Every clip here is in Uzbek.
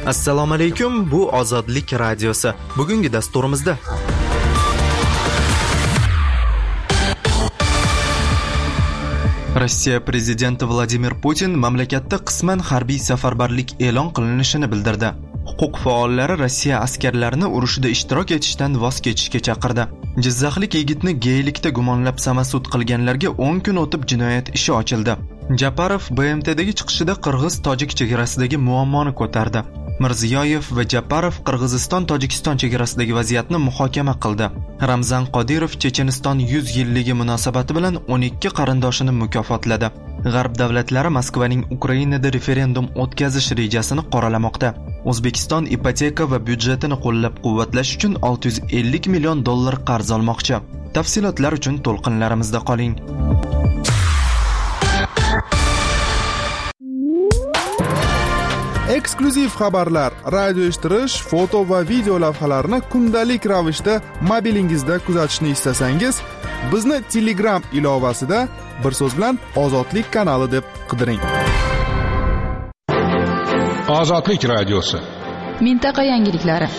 Assalomu alaykum, bu Ozodlik radiosi. Bugungi dasturimizda Rossiya prezidenti Vladimir Putin mamlakatda qisman harbiy safarbarlik e'lon qilinishini bildirdi. Huquq faollari Rossiya askarlarini urushda ishtirok etishdan voz kechishga chaqirdi. Jizzaxlik yigitni geylikda gumonlab samasud qilganlarga 10 kun o'tib jinoyat ishi ochildi. Japarov BMTdagi chiqishida Qirg'iz-Tojik chegarasidagi muammoni ko'tardi. Mirziyoyev va Japarov Qirg'iziston-Tojikiston chegarasidagi vaziyatni muhokama qildi. Ramzan Qodirov Checheniston 100 yilligi munosabati bilan 12 qarindoshini mukofotladi. G'arb davlatlari Moskvaning Ukrainada referendum o'tkazish rejasini qoralamoqda. O'zbekiston ipoteka va byudjetini qo'llab-quvvatlash uchun 650 million dollar qarz olmoqchi. Tafsilotlar uchun to'lqinlarimizda qoling. Eksklyuziv xabarlar, radio eshittirish, foto va video lavhalarni kundalik ravishda mobilingizda kuzatishni istasangiz, bizni Telegram ilovasida bir so'z bilan Ozodlik kanali deb qidiring. Ozodlik radiosi. Mintaqa yangiliklari.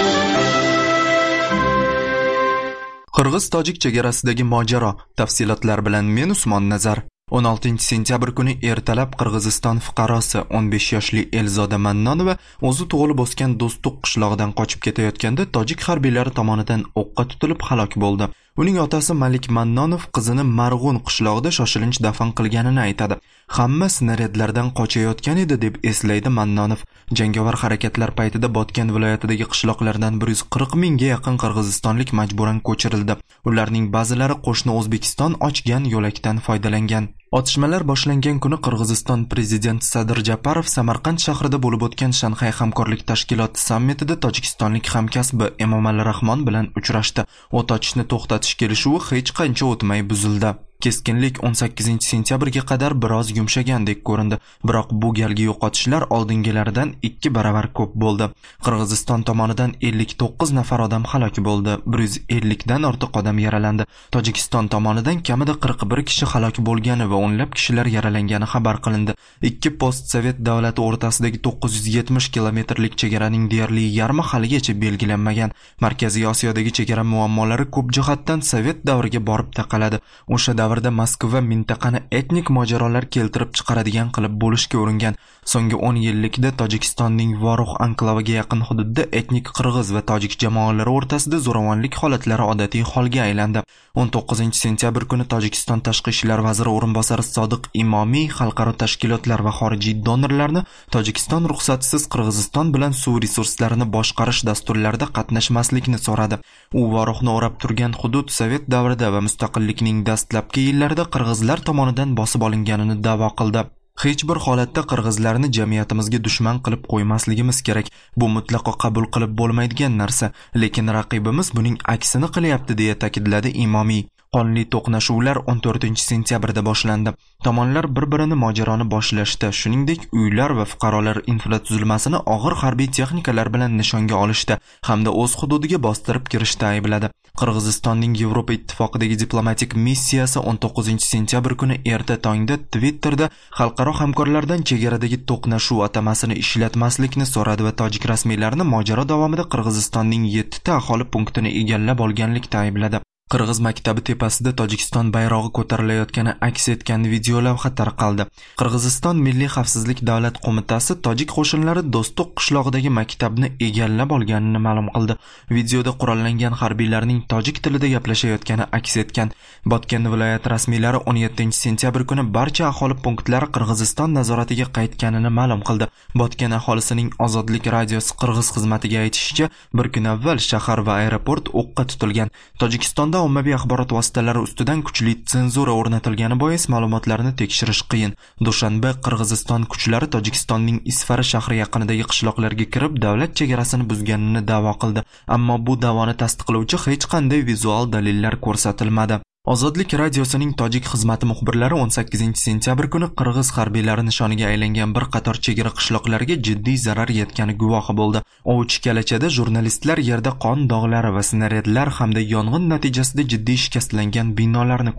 Qirg'iz-Tojik chegarasidagi mojaro. Tafsilotlar bilan men Usmon Nazar. 16 sentyabr kuni ertalab Qirg'iziston fuqarosi 15 yoshli Elzoda Mannonova o'zi tug'ilib o'sgan Do'stlik qishlog'idan qochib ketayotganda tojik harbiylari tomonidan o'qqa tutilib halok bo'ldi. Uning otasi Malik Mannonov qizini Marg'un qishlog'ida shoshilinch dafn qilganini aytadi. Hamma snaryadlardan qochayotgan edi deb eslaydi Mannonov. Jangovar harakatlar paytida Botken viloyatidagi qishloqlardan 140 mingga yaqin qirg'izistonlik majburan ko'chirildi. Ularning ba'zilari qo'shni O'zbekiston ochgan yo'lakdan foydalangan. Otishmalar boshlangan kuni Qirg'iziston prezidenti Sadir Japarov Samarqand shahrida bo'lib o'tgan Shanxay hamkorlik tashkiloti sammitida tojikistonlik hamkasbi Emomali Rahmon bilan uchrashdi. O't ochishni to'xtatish kelishuvi hech qancha o'tmay buzildi. Keskinlik 18 sentyabrga qadar biroz yumshagandek ko'rindi, biroq bu galgi yo'qotishlar oldingilaridan 2 baravar ko'p bo'ldi. Qirg'iziston tomonidan 59 nafar odam halok bo'ldi, 150 dan ortiq odam yaralandi. Tojikiston tomonidan kamida 41 kishi halok bo'lgani va o'nlab kishilar yaralangani xabar qilindi. Ikki post-sovet davlati o'rtasidagi 970 kilometrlik chegaraning deyarli yarmi haligacha belgilanmagan. Markaziy Osiyodagi chegara muammolari ko'p jihatdan sovet davriga borib taqaladi. O'sha davrda Moskva mintaqani etnik mojarolar keltirib chiqaradigan qilib bo'lishga uringan. So'nggi 10 yillikda Tojikistonning Voruh anklaviga yaqin hududda etnik qirg'iz va tojik jamoalari o'rtasida zo'ravonlik holatlari odatiy holga aylandi. 19 sentyabr kuni Tojikiston tashqi ishlar vaziri o'rinbosari Sodiq Imomiy xalqaro tashkilotlar va xorijiy donorlarni Tojikiston ruxsatsiz Qirg'iziston bilan suv resurslarini boshqarish dasturlarida qatnashmaslikni so'radi. U Voruhni o'rab turgan hudud sovet davrida va mustaqillikning dastlabki yillarida qirg'izlar tomonidan bosib olinganini da'vo qildi. Hech bir holatda qirg'izlarni jamiyatimizga dushman qilib qo'ymasligimiz kerak. Bu mutlaqo qabul qilib bo'lmaydigan narsa, lekin raqibimiz buning aksini qilyapti, deya ta'kidladi Imomiy. Qonli to'qnashuvlar 14 sentyabrda boshlandi. Tomonlar bir-birini mojaroni boshlashdi. Shuningdek, uylar va fuqarolar infratuzilmasini og'ir harbiy texnikalar bilan nishonga olishdi hamda o'z hududiga bostirib kirishda aybladi. Qirg'izistonning Yevropa ittifoqidagi diplomatik missiyasi 19 sentyabr kuni erta tongda Twitterda xalqaro hamkorlardan chegaradagi to'qnashuv atamasini ishlatmaslikni so'radi va tojik rasmiylarini mojaro davomida Qirg'izistonning 7 ta aholi punktini egallab olganlikda aybladi. Qirg'iz maktabi tepasida Tojikiston bayrog'i ko'tarilayotgani aks etgan video lavha tarqaldi. Qirg'iziston Milliy xavfsizlik davlat qo'mitasi tojik qo'shinlari Do'stlik qishlog'idagi maktabni egallab olganini ma'lum qildi. Videoda qurollangan harbiylarning tojik tilida gaplashayotgani aks etgan. Botken viloyat rasmiylari 17 sentyabr kuni barcha aholi punktlari Qirg'iziston nazoratiga qaytganini ma'lum qildi. Botken aholisining Ozodlik radiosi Qirg'iz xizmatiga aytishicha, bir kun avval shahar va aeroport o'qqa tutilgan. Tojikistonda ommaviy axborot vositalari ustidan kuchli senzura o'rnatilgani bois ma'lumotlarni tekshirish qiyin. Dushanba Qirg'iziston kuchlari Tojikistonning Isfara shahri yaqinidagi qishloqlarga kirib davlat chegarasini buzganini da'vo qildi, ammo bu da'voni tasdiqlovchi hech qanday vizual dalillar ko'rsatilmadi. Ozodlik radiosining tojik xizmati muxbirlari 18 sentyabr kuni qirg'iz harbiylari nishoniga aylangan bir qator chegara qishloqlarga jiddiy zarar yetgani guvohi bo'ldi. Ovchi kalachada jurnalistlar yerda qon dog'lari va snaryadlar hamda yong'in natijasida jiddiy shikastlangan binolarni ko'rdi.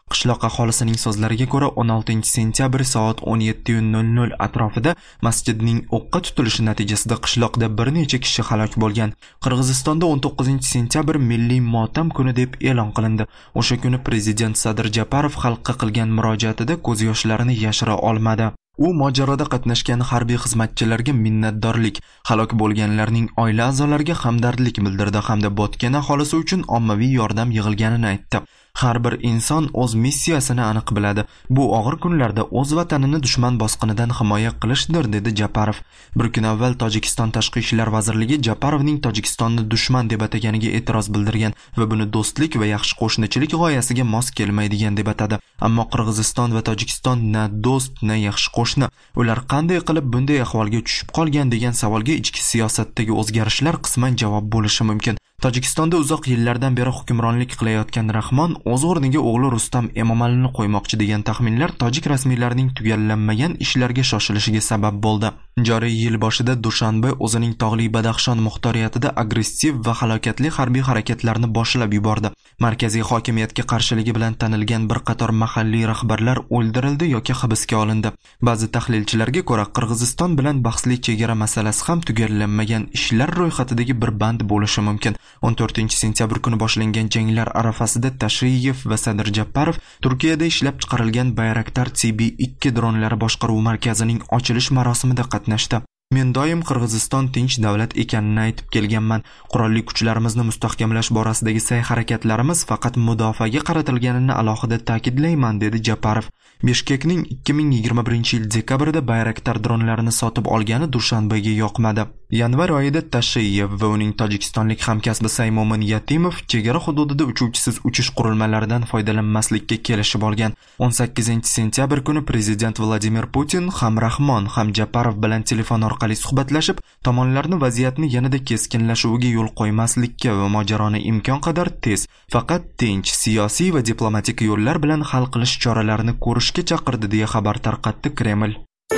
Qishloq aholisining so'zlariga ko'ra 16-sentyabr soat 17:00 atrofida masjidning o'qqa tutilishi natijasida qishloqda bir necha kishi halok bo'lgan. Qirg'izistonda 19-sentyabr milliy motam kuni deb e'lon qilindi. O'sha kuni prezident Sadir Japarov xalqqa qilgan murojaatida ko'z yoshlarini yashira olmadi. U mojaroda qatnashgan harbiy xizmatchilarga minnatdorlik, halok bo'lganlarning oila a'zolariga hamdardlik bildirdi hamda botgan aholisi uchun ommaviy yordam yig'ilganini aytdi. Har bir inson o'z missiyasini aniq biladi. Bu og'ir kunlarda o'z vatanini dushman bosqinidan himoya qilishdir, dedi Japarov. Bir kun avval Tojikiston Tashqi ishlar vazirligi Japarovning Tojikistonni dushman deb ataganiga e'tiroz bildirgan va buni do'stlik va yaxshi qo'shnichilik g'oyasiga mos kelmaydigan deb atadi. Ammo Qirg'iziston va Tojikiston na do'st, na yaxshi qo'shni. Ular qanday qilib bunday ahvolga tushib qolgan degan savolga ichki siyosatdagi o'zgarishlar qisman javob bo'lishi mumkin. Tojikistonda uzoq yillardan beri hukmronlik qilayotgan Rahmon o'z o'rniga o'g'li Rustam Emomalini qo'ymoqchi degan taxminlar tojik rasmiylarining tugallanmagan ishlarga shoshilishiga sabab bo'ldi. Joriy yil boshida Dushanbe o'zining tog'li Badaxshon muxtoriyatida agressiv va halokatli harbiy harakatlarni boshlab yubordi. Markaziy hokimiyatga qarshiligi bilan tanilgan bir qator mahalliy rahbarlar o'ldirildi yoki hibsga olindi. Ba'zi tahlilchilarga ko'ra, Qirg'iziston bilan bahsli chegara masalasi ham tugallanmagan ishlar ro'yxatidagi bir band bo'lishi mumkin. 14-sentyabr kuni boshlangan janglar arafasida Tashiyev va Sadir Japarov Turkiyada ishlab chiqarilgan Bayraktar TB2 dronlari boshqaruv markazining ochilish marosimida qatnashdi. Men doim Qirg'iziston tinch davlat ekanini aytib kelganman. Qurolli kuchlarimizni mustahkamlash borasidagi sa'y-harakatlarimiz faqat mudofaaga qaratilganini alohida ta'kidlayman, dedi Japarov. Bishkekning 2021-yil dekabrida Bayraktar dronlarini sotib olgani Dushanbega yoqmadi. Yanvar oyida Tashiyev va uning tojikistonlik hamkasbi Saymomin Yatimov chegara hududida uchuvchisiz uchish qurilmalaridan foydalanmaslikka kelishib olgan. 18-sentyabr kuni prezident Vladimir Putin ham Rahmon ham Japarov bilan telefon orqali suhbatlashib, tomonlarni vaziyatni yanada keskinlashuviga yo'l qo'ymaslikka va mojaroni imkon qadar tez, faqat tinch, siyosiy va diplomatik yo'llar bilan hal qilish choralarini ko'rishga chaqirdi, deya xabar tarqatdi Kreml.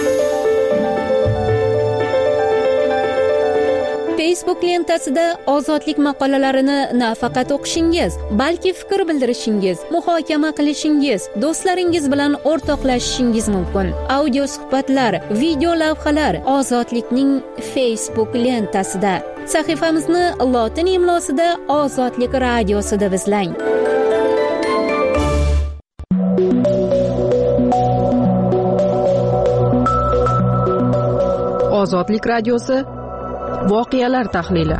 Facebook lentasida ozodlik maqolalarini nafaqat o'qishingiz, balki fikr bildirishingiz, muhokama qilishingiz, do'stlaringiz bilan o'rtoqlashishingiz mumkin. Audio suhbatlar, video lavhalar Ozodlikning Facebook lentasida. Sahifamizni lotin imlosida Ozodlik radiosi deb izlang. Ozodlik radiosi voqealar tahlili.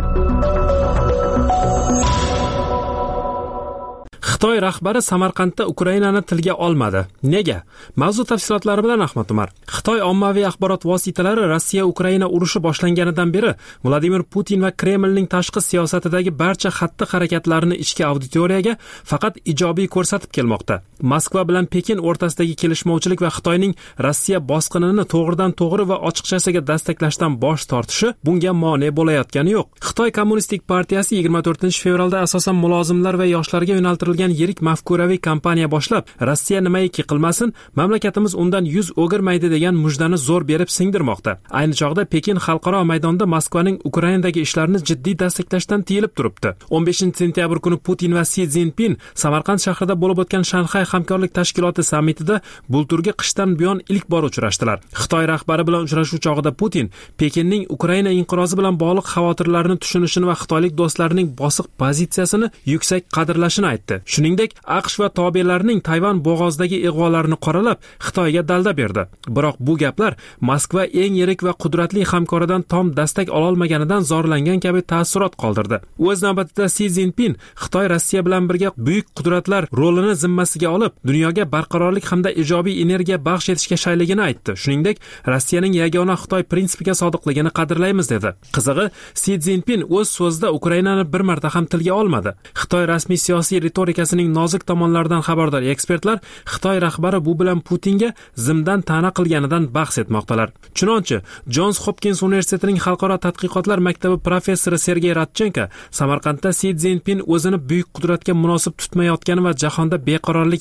Xitoy rahbari Samarqandda Ukrainani tilga olmadi. Nega? Mavzu tafsilotlari bilan Ahmad Umar. Xitoy ommaviy axborot vositalari Rossiya-Ukraina urushi boshlanganidan beri Vladimir Putin va Kremlning tashqi siyosatidagi barcha xatti-harakatlarini ichki auditoriyaga faqat ijobiy ko'rsatib kelmoqda. Moskva bilan Pekin o'rtasidagi kelishmovchilik va Xitoyning Rossiya bosqinini to'g'ridan-to'g'ri va ochiqchasiga dastaklashdan bosh tortishi bunga mane bo'layotgani yo'q. Xitoy Kommunistik partiyasi 24-fevralda asosan mulozimlar va yoshlarga yo'naltirilgan yirik mafkuraviy kampaniya boshlab, Rossiya nimaiki qilmasin, mamlakatimiz undan yuz o'girmaydi degan mujdani zo'r berib singdirmoqda. Ayni chog'da Pekin xalqaro maydonda Moskvaning Ukrainadagi ishlarini jiddiy dastaklashdan tiyilib turibdi. 15-sentyabr kuni Putin va Si Szinpin Samarqand shahrida bo'lib o'tgan Shanxay hamkorlik tashkiloti sammitida bulturgi qishdan buyon ilk bor uchrashdilar. Xitoy rahbari bilan uchrashuv chog'ida Putin Pekinning Ukraina inqirozi bilan bog'liq xavotirlarini tushunishini va xitoylik do'stlarining bosiq pozitsiyasini yuksak qadrlashini aytdi. Shuningdek, AQSh va tobelarining Tayvan bo'g'ozidagi ig'volarini qoralab, Xitoyga dalda berdi. Biroq bu gaplar Moskva eng yirik va qudratli hamkoridan tom dastak ola olmaganidan zorlangan kabi ta'ssurot qoldirdi. O'z navbatida Si Szinpin Xitoy Rossiya bilan birga buyuk qudratlar rolini zimmasiga olib, dunyoga barqarorlik hamda ijobiy energiya baxsh etishga shayligini aytdi. Shuningdek, Rossiyaning yagona Xitoy prinsipiga sodiqligini qadrlaymiz dedi. Qizig'i, Si Szinpin o'z so'zida Ukrainani bir marta ham tilga olmadi. Xitoy rasmiy siyosiy retorikasining nozik tomonlaridan xabardor ekspertlar Xitoy rahbari bu bilan Putinga zimdan ta'na qilganidan bahs etmoqdalar. Chunonchi, Johns Hopkins universitetining xalqaro tadqiqotlar maktabi professori Sergey Radchenko Samarqandda Si Szinpin o'zini buyuk qudratga munosib tutmayotgani va jahonda beqarorlik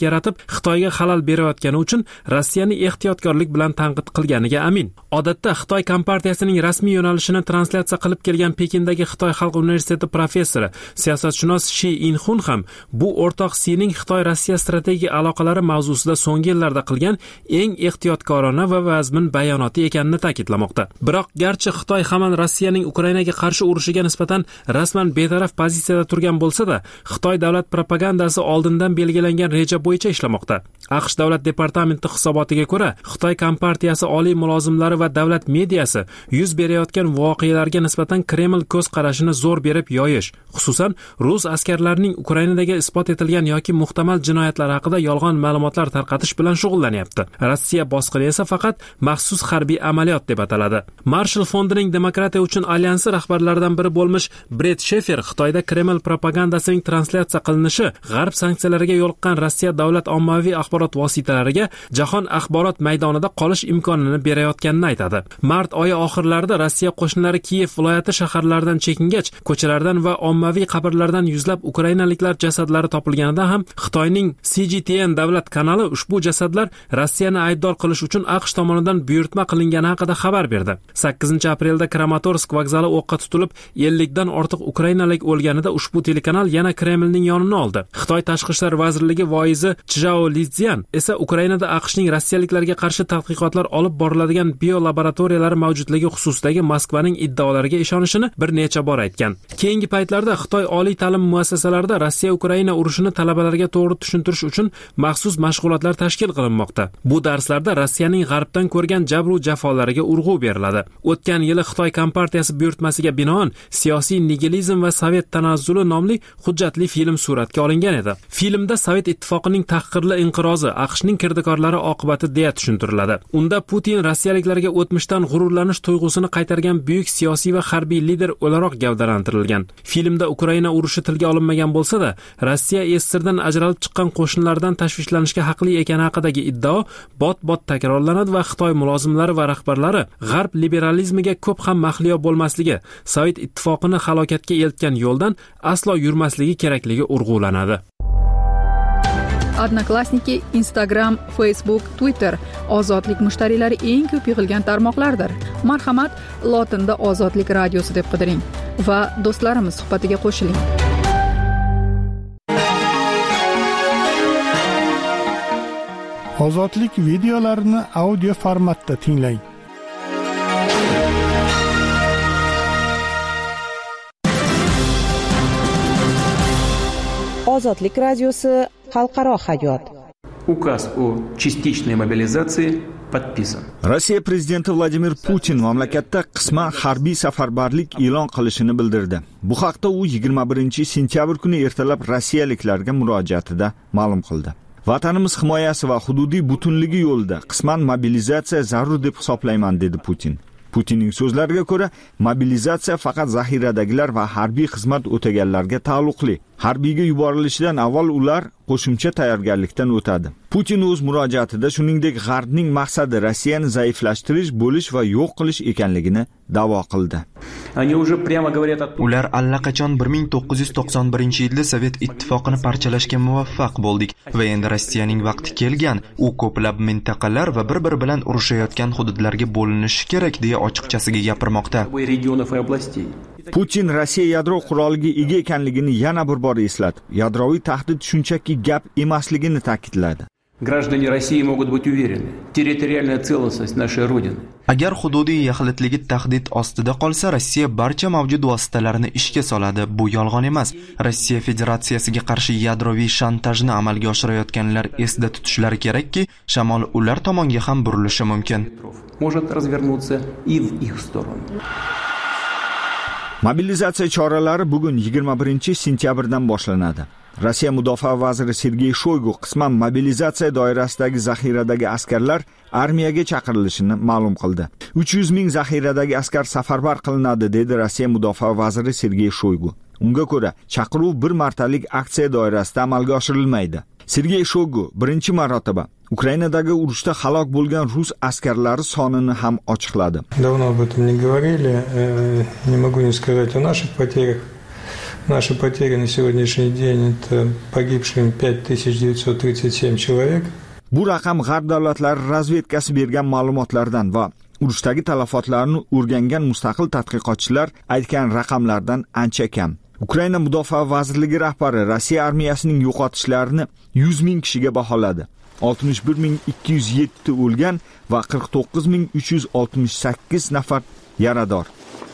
yaratib Xitoyga xalal berayotgani uchun Rossiyani ehtiyotkorlik bilan tanqid qilganiga amin. Odatda Xitoy kompartiyasining rasmiy yo'nalishini translyatsiya qilib kelgan Pekindagi Xitoy Xalq universiteti professori, siyosatshunos Shi Inxun ham bu o'rtoq Sining Xitoy-Rossiya strategik aloqalari mavzusida so'nggi yillarda qilgan eng ehtiyotkorona va vazmin bayonoti ekanini ta'kidlamoqda. Biroq garchi Xitoy hamon Rossiyaning Ukrainaga qarshi urushiga nisbatan rasman betaraf pozitsiyada turgan bo'lsa-da, Xitoy davlat propagandasi oldindan belgilangan reja bo'yicha ishlamoqda. AQSh davlat departamenti hisobotiga ko'ra, Xitoy kompartiyasi oliy mulozimlari va davlat mediyasi yuz berayotgan voqealarga nisbatan Kreml ko'z qarashini zo'r berib yoyish, xususan rus askarlarining Ukrainadagi isbot etilgan yoki muhtamal jinoyatlar haqida yolg'on ma'lumotlar tarqatish bilan shug'ullanyapti. Rossiya bosqini esa faqat maxsus harbiy amaliyot deb ataladi. Marshall fondining demokratiya uchun alyansi rahbarlaridan biri bo'lmish Brett Shefer Xitoyda Kreml propagandasining translyatsiya qilinishi g'arb sanksiyalariga yo'liqqan Rossiya davlat ommaviy axborot vositalariga jahon axborot maydonida qolish imkonini berayotganini aytadi. Mart oyi oxirlarida Rossiya qo'shinlari Kiyev viloyati shaharlaridan chekingach, ko'chalardan va ommaviy qabrlardan yuzlab ukrainaliklar jasadlari topilganida ham Xitoyning CGTN davlat kanali ushbu jasadlar Rossiyani aybdor qilish uchun AQSh tomonidan buyurtma qilingani haqida xabar berdi. 8-aprelda Kramatorsk vokzali o'qqa tutilib 50 dan ortiq ukrainalik o'lganida ushbu telekanal yana Kremlning yonini oldi. Xitoy tashqi ishlar vazirligi voizi Chjao Lizian esa Ukrainada AQShning rossiyaliklarga qarshi tadqiqotlar olib boriladigan biolaboratoriyalari mavjudligi xususidagi Moskvaning iddaolariga ishonishini bir necha bor aytgan. Keyingi paytlarda Xitoy oliy ta'lim muassasalarida Rossiya-Ukraina urushini talabalarga to'g'ri tushuntirish uchun maxsus mashg'ulotlar tashkil qilinmoqda. Bu darslarda Rossiyaning g'arbdan ko'rgan jabr va jafolariga urg'u beriladi. O'tgan yili Xitoy kompartiyasi buyurtmasiga binoan siyosiy nigilizm va sovet tanazzuli nomli hujjatli film suratga olingan edi. Filmda Sovet ittifoqining tahqirli inqirozi AQShning kirdikorlari oqibati deya tushuntiriladi. Unda Putin rossiyaliklarga o'tmishdan g'ururlanish tuyg'usini qaytargan buyuk siyosiy va harbiy lider o'laroq gavdalantirilgan. Filmda Ukraina urushi tilga olinmagan bo'lsa-da, Rossiya SSRdan ajralib chiqqan qo'shinlardan tashvishlanishga haqli ekani haqidagi iddao bot-bot takrorlanadi va Xitoy mulozimlari va rahbarlari g'arb liberalizmiga ko'p ham mahliyo bo'lmasligi, Sovet ittifoqini halokatga eltgan yo'ldan aslo yurmasligi kerakligi urg'ulanadi. Odnoklassniki, Instagram, Facebook, Twitter ozodlik mushtariylari eng ko'p yig'ilgan tarmoqlardir. Marhamat, lotinda Ozodlik radiosi deb qidiring va do'stlarimiz suhbatiga qo'shiling. Ozodlik videolarini audio formatda tinglang. Ozodlik radiosi xalqaro hayot. Указ о частичной мобилизации подписан. Rossiya prezidenti Vladimir Putin mamlakatda qisman harbiy safarbarlik e'lon qilishini bildirdi. Bu haqda u 21-sentyabr kuni ertalab rossiyaliklarga murojaatida ma'lum qildi. Vatanimiz himoyasi va hududiy butunligi yo'lida qisman mobilizatsiya zarur deb hisoblayman, dedi Putin. Putinning so'zlariga ko'ra, mobilizatsiya faqat zaxiradagilar va harbiy xizmat o'taganlarga taalluqli. Harbiyga yuborilishidan avval ular qo'shimcha tayyorgarlikdan o'tadi. Putin o'z murojaatida shuningdek G'arbning maqsadi Rossiyani zaiflashtirish, bo'lish va yo'q qilish ekanligini da'vo qildi. Ular allaqachon 1991-yilda Sovet ittifoqini parchalashga muvaffaq bo'ldik va endi Rossiyaning vaqti kelgan, u ko'plab mintaqalar va bir-biri bilan urushayotgan hududlarga bo'linishi kerak deya ochiqchasiga gapirmoqda. Putin Rossiya yadro quroliga ega ekanligini yana bir bor eslatib, yadroviy tahdid shunchaki gap emasligini ta'kidladi. Граждане России могут быть уверены, территориальная целостность нашей Родины. Agar hududiy yaxlitligi tahdid ostida qolsa, Rossiya barcha mavjud vositalarini ishga soladi. Bu yolg'on emas. Rossiya Federatsiyasiga qarshi yadroviy shantajni amalga oshirayotganlar esda tutishlari kerakki, shamol ular tomonga ham burilishi mumkin. Может развернуться и в их сторону. Mobilizatsiya choralari bugun 21-sentyabrdan boshlanadi. Rossiya mudofaa vaziri Sergey Shoygu qisman mobilizatsiya doirasidagi zaxiradagi askarlar armiyaga chaqirilishini ma'lum qildi. 300 ming zaxiradagi askar safarbar qilinadi, dedi Rossiya mudofaa vaziri Sergey Shoygu. Unga ko'ra, chaqiruv bir martalik aksiya doirasida amalga oshirilmaydi. Sergey Shoygu birinchi marotaba Ukrainadagi urushda halok bo'lgan rus askarlari sonini ham ochiqladi. Давно об этом не говорили, не могу не сказать о наших потерях. Наши потери на сегодняшний день это pogibшими 5937 человек. Bu raqam G'arb davlatlari razvedkasi bergan ma'lumotlardan va urushdagi talafotlarni o'rgangan mustaqil tadqiqotchilar aytgan raqamlardan ancha kam. Ukraina Mudofaa vazirligi rahbari Rossiya armiyasining yo'qotishlarini 100 ming kishiga baholadi. 61207 o'lgan va 49368 nafar yarador.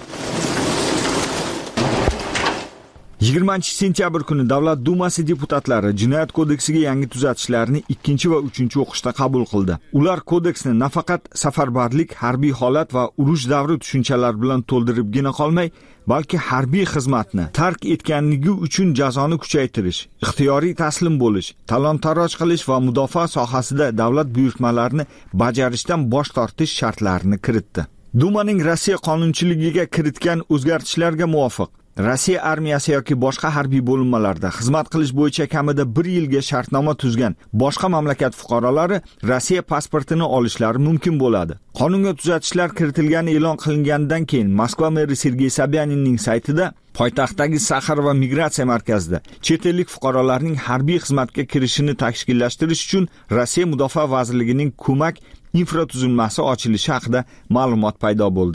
20-sentyabr kuni Davlat Dumasi deputatlari Jinoyat kodeksiga yangi tuzatishlarni 2 va 3 o'qishda qabul qildi. Ular kodeksni nafaqat safarbarlik, harbiy holat va urush davri tushunchalari bilan to'ldiribgina qolmay, balki harbiy xizmatni tark etganligi uchun jazoni kuchaytirish, ixtiyoriy taslim bo'lish, talon-taroj qilish va mudofaa sohasida davlat buyurtmalarini bajarishdan bosh tortish shartlarini kiritdi. Dumaning Rossiya qonunchiligiga kiritgan o'zgartishlarga muvofiq Rossiya armiyasi yoki boshqa harbiy bo'linmalarda xizmat qilish bo'yicha kamida 1 yilga shartnoma tuzgan boshqa mamlakat fuqarolari Rossiya pasportini olishlari mumkin bo'ladi. Qonunga tuzatishlar kiritilgani e'lon qilingandan keyin Moskva meri Sergey Sobyaninning saytida poytaxtdagi Saxar va migratsiya markazida chet ellik fuqarolarning harbiy xizmatga kirishini tashkillashtirish uchun Rossiya Mudofaa vazirligining ko'mak infratuzilmasi ochilishi haqida ma'lumot paydo bo'ldi.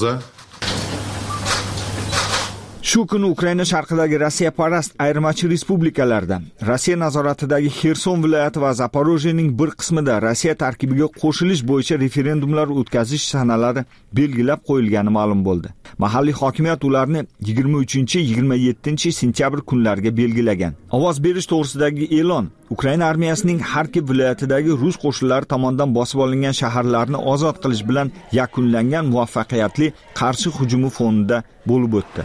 Shu kuni Ukraina sharqidagi Rossiya parast ayirmachi respublikalarda, Rossiya nazoratidagi Xerson viloyati va Zaporojyening bir qismida Rossiya tarkibiga qo'shilish bo'yicha referendumlar o'tkazish sanalari belgilab qo'yilgani ma'lum bo'ldi. Mahalliy hokimiyat ularni 23-27 sentyabr kunlariga belgilagan. Ovoz berish to'g'risidagi e'lon Ukraina armiyasining Xarkiv viloyatidagi rus qo'shinlari tomonidan bosib olingan shaharlarni ozod qilish bilan yakunlangan muvaffaqiyatli qarshi hujumi fonida bo'lib o'tdi.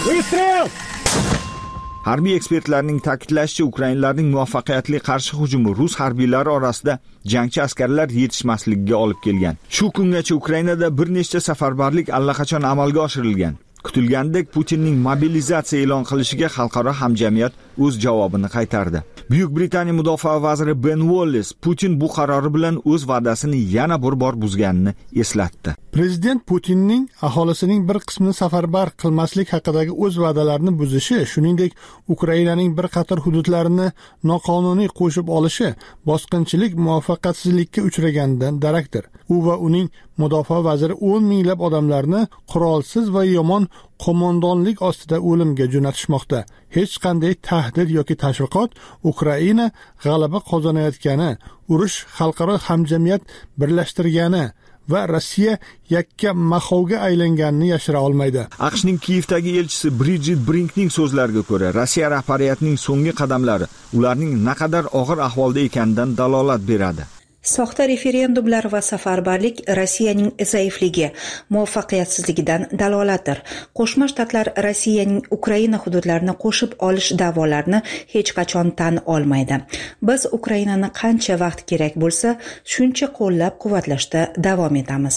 Harbiy ekspertlarning ta'kidlashicha, Ukrainalarning muvaffaqiyatli qarshi hujumi rus harbiylari orasida jangchi askarlar yetishmasligiga olib kelgan. Shu kungacha Ukrainada bir nechta safarbarlik allaqachon amalga oshirilgan. Kutilgandek Putinning mobilizatsiya e'lon qilishiga xalqaro hamjamiyat o'z javobini qaytardi. Buyuk Britaniya mudofaa vaziri Ben Wallace Putin bu qarori bilan o'z va'dasini yana bir bor buzganini eslatdi. Prezident Putinning aholisining bir qismini safarbar qilmaslik haqidagi o'z va'dalarini buzishi, shuningdek Ukrainaning bir qator hududlarini noqonuniy qo'shib olishi bosqinchilik muvaffaqiyatsizlikka uchraganidan darakdir. U va uning mudofaa vaziri 10 minglab odamlarni qurolsiz va yomon qo'mondonlik ostida o'limga jo'natishmoqda. Hech qanday tahdid yoki tashviqot Ukraina g'alaba qozonayotgani, urush xalqaro hamjamiyat birlashtirgani va Rossiya yakka mahovga aylanganini yashira olmaydi. AQShning Kiyevdagi elchisi Bridget Brinkning so'zlariga ko'ra, Rossiya rahbariyatining so'nggi qadamlari ularning naqadar og'ir ahvolda ekanidan dalolat beradi. Soxta referendumlar va safarbarlik Rossiyaning zaifligi, muvaffaqiyatsizligidan dalolatdir. Qo'shma Shtatlar Rossiyaning Ukraina hududlarini qo'shib olish da'volarini hech qachon tan olmaydi. Biz Ukrainani qancha vaqt kerak bo'lsa, shuncha qo'llab-quvvatlashda davom etamiz.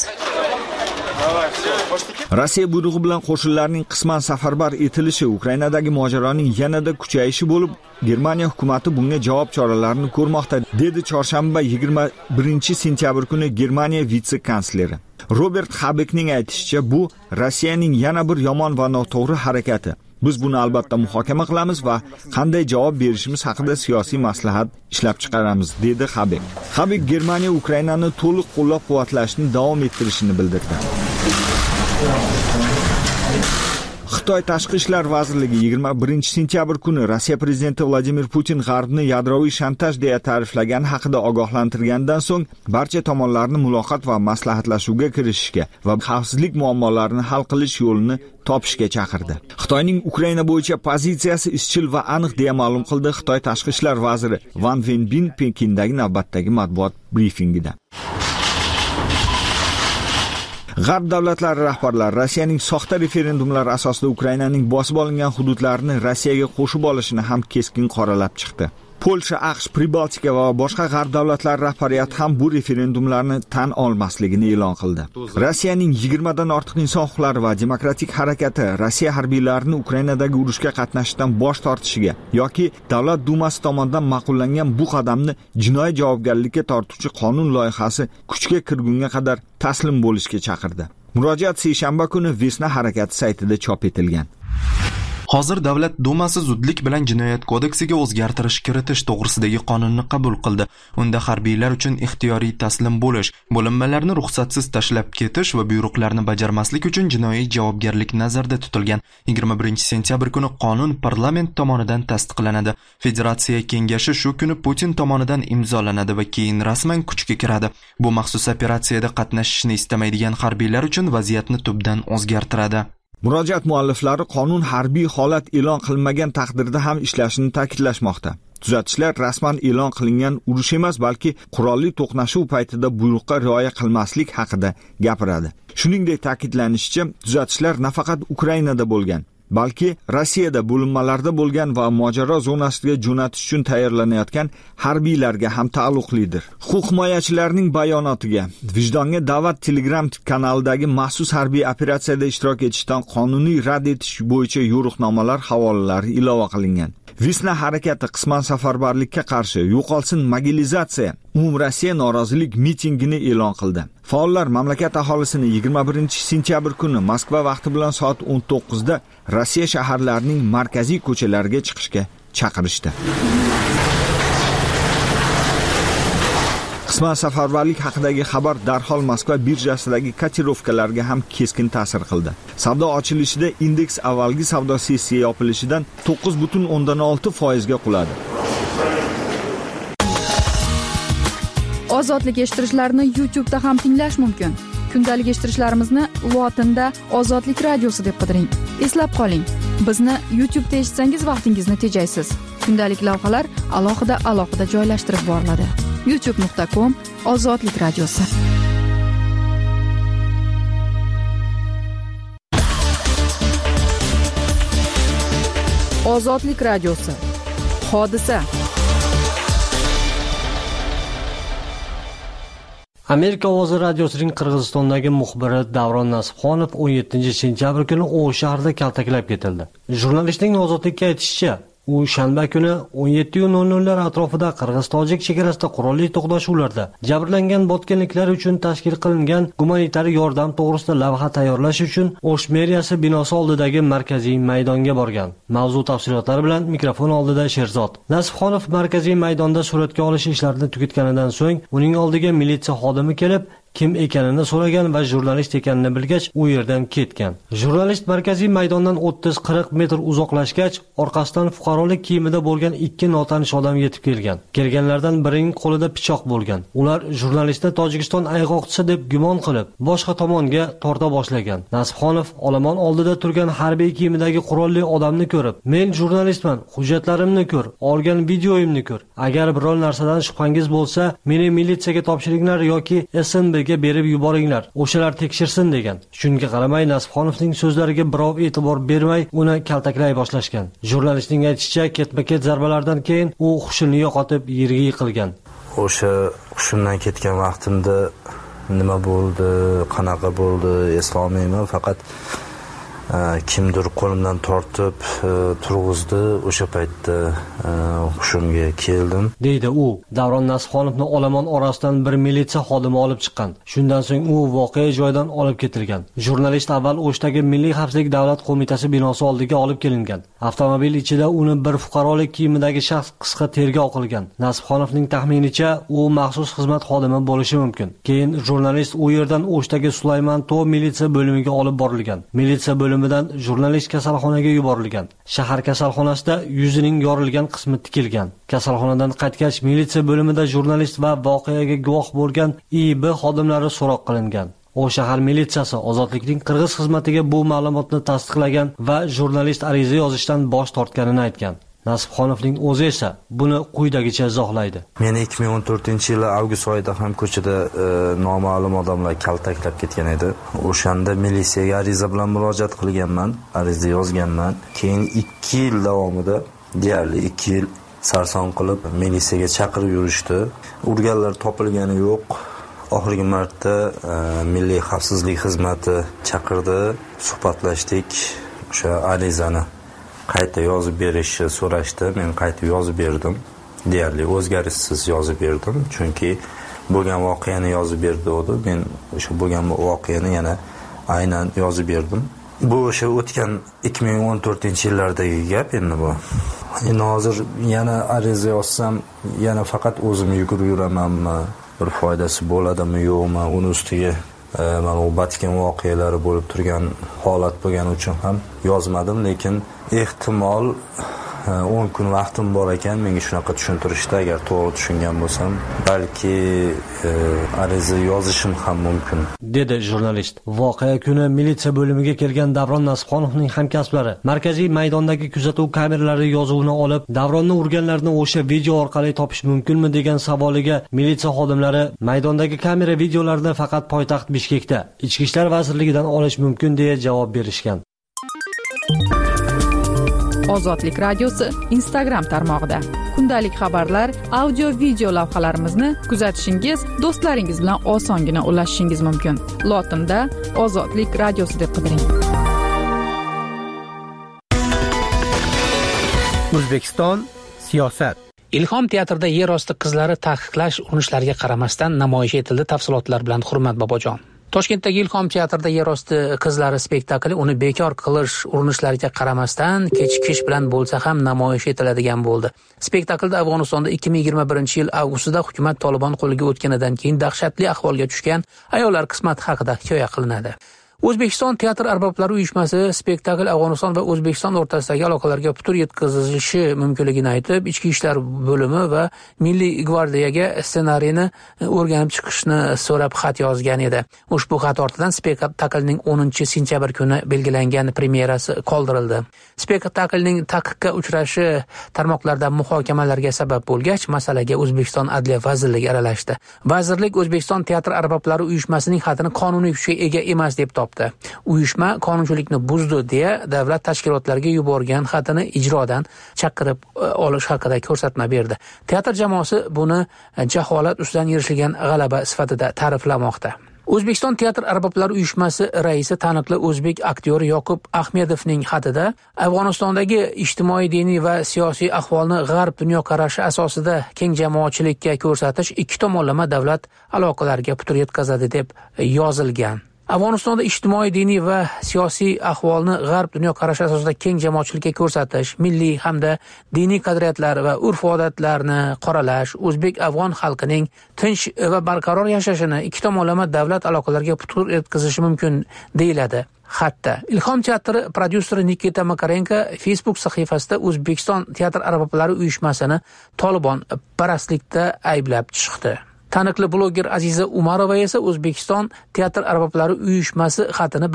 Rossiya buyrug'i bilan qo'shinlarning qisman safarbar etilishi Ukrainadagi mojaroning yanada kuchayishi bo'lib, Germaniya hukumatı bunga javob choralarini ko'rmoqda, dedi chorshanba 21-sentyabr kuni Germaniya vitse-kansleri. Robert Habekning aytishicha, bu Rossiyaning yana bir yomon va noto'g'ri harakati. Biz buni albatta muhokama qilamiz va qanday javob berishimiz haqida siyosiy maslahat ishlab chiqaramiz, dedi Habek. Habek Germaniya Ukrainani to'liq qo'llab-quvvatlashni davom ettirishini bildirdi. Xitoy Tashqi ishlar vazirligi 21-sentyabr kuni Rossiya prezidenti Vladimir Putin G'arbni yadroviy shantaj deya ta'riflagani haqida ogohlantirgandan so'ng barcha tomonlarni muloqot va maslahatlashuvga kirishishga va xavfsizlik muammolarini hal qilish yo'lini topishga chaqirdi. Xitoyning Ukraina bo'yicha pozitsiyasi izchil va aniq deya ma'lum qildi Xitoy Tashqi ishlar vaziri Wang Wenbin Pekindagi navbatdagi matbuot brifingida. G'arb davlatlari rahbarlari Rossiyaning soxta referendumlar asosida Ukrainaning bosib olingan hududlarini Rossiyaga qo'shib olishini ham keskin qoralab chiqdi. Polsha, AQSh, Pribaltika va boshqa g'arb davlatlari rahbariyati ham bu referendumlarni tan olmasligini e'lon qildi. Rossiyaning 20 dan ortiq inson huquqlari va demokratik harakati Rossiya harbiylarini Ukrainadagi urushga qatnashishdan bosh tortishiga yoki Davlat Dumasi tomonidan ma'qullangan bu qadamni jinoiy javobgarlikka tortuvchi qonun loyihasi kuchga kirgunga qadar taslim bo'lishga chaqirdi. Murojaat seshanba kuni Vesna harakati saytida chop etilgan. Hozir Davlat Dumasi zudlik bilan Jinoyat kodeksiga o'zgartirish kiritish to'g'risidagi qonunni qabul qildi. Unda harbiylar uchun ixtiyoriy taslim bo'lish, bo'linmalarni ruxsatsiz tashlab ketish va buyruqlarni bajarmaslik uchun jinoiy javobgarlik nazarda tutilgan. 21-sentyabr kuni qonun parlament tomonidan tasdiqlanadi. Federatsiya kengashi shu kuni Putin tomonidan imzolanadi va keyin rasman kuchga kiradi. Bu maxsus operatsiyada qatnashishni istamaydigan harbiylar uchun vaziyatni tubdan o'zgartiradi. Murojaat mualliflari qonun harbiy holat e'lon qilinmagan taqdirda ham ishlashini ta'kidlashmoqda. Tuzatishlar rasman e'lon qilingan urush emas, balki qurolli to'qnashuv paytida buyruqqa rioya qilmaslik haqida gapiradi. Shuningdek, ta'kidlanishicha, tuzatishlar nafaqat Ukrainada bo'lgan, balki Rossiyada bo'linmalarda bo'lgan va mojaro zonasiga jo'natish uchun tayyorlanayotgan harbiylarga ham taalluqlidir. Huquq himoyachilarning bayonotiga Vijdonga da'vat Telegram kanalidagi maxsus harbiy operatsiyada ishtirok etishdan qonuniy rad etish bo'yicha yo'riqnomalar havolalari ilova qilingan. Visna harakati qisman safarbarlikka qarshi yo'qolsin mobilizatsiya umumrossiya norozilik mitingini e'lon qildi. Faollar mamlakat aholisini 21-sentyabr kuni Moskva vaqti bilan soat 19 da Rossiya shaharlarining markaziy ko'chalariga chiqishga chaqirishdi. Qisman safarbarlik haqidagi xabar darhol Moskva birjasidagi kotirovkalarga ham keskin ta'sir qildi. Savdo ochilishida indeks avvalgi savdo sessiya yopilishidan 9.6% ga quladi. Ozodlik eshittirishlarni YouTube da ham tinglash mumkin. Kundalik eshittirishlarimizni lotinda Ozodlik radiosi deb qidiring. Eslab qoling, bizni YouTube da eshitsangiz vaqtingizni tejaysiz. Kundalik lavhalar alohida joylashtirib boriladi. youtube.com Ozodlik radiosi. Ozodlik radiosi. Hodisa. Amerika ovozi radiosining Qirg'izistondagi muxbiri Davron Nasibxonov 17-sentyabr kuni O'sh shahrida kaltaklab ketildi. Jurnalistning ozodlikka aytishicha, u shanba kuni 17:00 atrofida Qirg'iz-tojik chegarasida qurolli to'qnashuvlarda jabrlangan botganliklar uchun tashkil qilingan gumanitar yordam to'g'risida lavha tayyorlash uchun O'sh meriyasi binosi oldidagi markaziy maydonga borgan. Mavzu tafsilotlari bilan mikrofon oldida Sherzod. Nasibxonov markaziy maydonda suratga olish ishlarini tugatganidan so'ng uning oldiga militsiya xodimi kelib, kim ekanini so'ragan va jurnalist ekanini bilgach, u yerdan ketgan. Jurnalist markaziy maydondan 30-40 metr uzoqlashgach, orqasidan fuqarolik kiyimida bo'lgan ikki notanish odam yetib kelgan. Kelganlardan birining qo'lida pichoq bo'lgan. Ular jurnalistni Tojikiston ayg'oqchisi deb gumon qilib, boshqa tomonga torta boshlagan. Nasibxonov olomon oldida turgan harbiy kiyimidagi qurolli odamni ko'rib, "Men jurnalistman, hujjatlarimni ko'r, olgan videoyimni ko'r. Agar biror narsadan shubhangiz bo'lsa, meni militsiyaga topshiringlar yoki SNB ga berib yuboringlar, o'shalar tekshirsin" degan. Shunga qaramay Nasibxonovning so'zlariga birov e'tibor bermay, uni kaltaklay boshlashgan. Jurnalistning aytishicha, ketma-ket zarbalardan keyin u hushini yo'qotib, yerga yiqilgan. O'sha hushimdan ketgan vaqtimda nima bo'ldi, qanaqa bo'ldi eslolmayman, faqat kimdir qo'limdan tortib turg'izdi. O'sha paytda hushimga keldim, deydi u. Davron Nasibxonovni olomon orasidan bir militsiya xodimi olib chiqqan. Shundan so'ng u voqea joyidan olib ketilgan. Jurnalist avval O'shdagi Milliy xavfsizlik davlat qo'mitasi binosi oldiga olib kelingan. Avtomobil ichida uni bir fuqarolik kiyimidagi shaxs qisqa tergov qilgan. Nasibxonovning taxminicha, u maxsus xizmat xodimi bo'lishi mumkin. Keyin jurnalist u yerdan O'shdagi Sulaymon Tog' militsiya bo'limiga olib borilgan. Militsiya bo'limidan jurnalist kasalxonaga yuborilgan. Shahar kasalxonasida yuzining yorilgan qismi tikilgan. Kasalxonadan qaytgach, militsiya bo'limida jurnalist va voqeaga guvoh bo'lgan IB xodimlari so'roq qilingan. O shahar militsiyasi Ozodlikning Qirg'iz xizmatiga bu ma'lumotni tasdiqlagan va jurnalist ariza yozishdan bosh tortganini aytgan. Nasibxonovning o'zi esa buni quyidagicha izohlaydi. Meni 2014-yil avgust oyida ham ko'chada noma'lum odamlar kaltaklab ketgan edi. O'shanda militsiyaga ariza bilan murojaat qilganman, ariza yozganman. Keyin 2 yil davomida, deyarli 2 yil sarson qilib militsiyaga chaqirib yurishdi. Urganlar topilgani yo'q. Oxirgi marta Milliy xavfsizlik xizmati chaqirdi, suhbatlashdik. O'sha arizani qayta yozib berishni so'rashdi. Men qayta yozib berdim. Deyarli o'zgarishsiz yozib berdim, chunki bo'lgan voqeani yozib berdi edi. Men o'sha bo'lgan voqeani yana aynan yozib berdim. Bu o'sha o'tgan 2014-yillardagi gap endi bu. Endi hozir yana ariza yozsam, yana faqat o'zim yugurib yuramanmi? Bir foydasi bo'ladimi, yo'qmi? Uni ustiga mana u Vatikan voqealari bo'lib turgan holat bo'lgani uchun ham yozmadim, lekin ehtimol 10 kun vaqtim bor ekan menga shunaqa tushuntirishda, agar to'g'ri tushungan bo'lsam, balki ariza yozishim ham mumkin, dedi jurnalist. Voqea kuni militsiya bo'limiga kelgan Davron Nasibxonovning hamkasblari markaziy maydondagi kuzatuv kameralari yozuvini olib, Davronni urganlarni o'sha video orqali topish mumkinmi degan savoliga militsiya xodimlari maydondagi kamera videolarini faqat poytaxt Bishkekda Ichki ishlar vazirligidan olish mumkin deya javob berishgan. Ozodlik radiosi Instagram tarmog'ida kundalik xabarlar, audio video lavhalarimizni kuzatishingiz, do'stlaringiz bilan osongina ulashishingiz mumkin. Lotinda Ozodlik radiosi deb qidiring. O'zbekiston siyosat. Ilhom teatrida yer osti qizlari taqiqlash urinishlariga qaramasdan namoyish etildi. Tafsilotlar bilan Hurmat Bobojon. Toshkentdagi Ilhom teatrida yer osti qizlari spektakli uni bekor qilish urinishlariga qaramasdan kechikish bilan bo'lsa ham namoyish etiladigan bo'ldi. Spektaklda Afg'onistonda 2021-yil avgustida hukumat Tolibon qo'liga o'tganidan keyin dahshatli ahvolga tushgan ayollar qismati haqida hikoya qilinadi. O'zbekiston teatr arboblari uyushmasi spektakl Afg'oniston va O'zbekiston o'rtasidagi aloqalarga putur yetkazishi mumkinligini aytib, Ichki ishlar bo'limi va Milliy gvardiyaga ssenariyni o'rganib chiqishni so'rab xat yozgan edi. Ushbu xat ortidan spektaklning 10-sentyabr kuni belgilangan premyerasi qoldirildi. Spektaklning taqiqqa uchrashi tarmoqlarda muhokamalarga sabab bo'lgach, masalaga O'zbekiston Adliya vazirligi aralashdi. Vazirlik O'zbekiston teatr arboblari uyushmasining xatini qonuniy kuchga ega emas deb topdi. Uyushma qonunchilikni buzdi deya davlat tashkilotlariga yuborgan xatini ijrodan chaqirib olish haqida ko'rsatma berdi. Teatr jamoasi buni jaholat ustidan erishilgan g'alaba sifatida ta'riflamoqda. O'zbekiston teatr arboblari uyushmasi raisi taniqli o'zbek aktyori Yoqub Ahmedovning xatida Afg'onistondagi ijtimoiy, diniy va siyosiy ahvolni g'arb dunyoqarashi asosida keng jamoatchilikka ko'rsatish ikki tomonlama davlat aloqalariga putur yetkazadi deb yozilgan. Afg'onistonda ijtimoiy, diniy va siyosiy ahvolni g'arb dunyoqarashi asosida keng jamoatchilikka ko'rsatish, milliy hamda diniy qadriyatlar va urf-odatlarni qoralash, o'zbek-afg'on xalqining tinch va barqaror yashashini ikki tomonlama davlat aloqalariga putur yetkazishi mumkin deyiladi xatda. Ilhom teatri prodyuseri Nikita Makarenko Facebook sahifasida O'zbekiston teatr arboblari uyushmasini Tolibon parastlikda ayblab chiqdi. Taniqli bloger Aziza Umarova esa O'zbekiston teatr arboblari uyushmasi xatini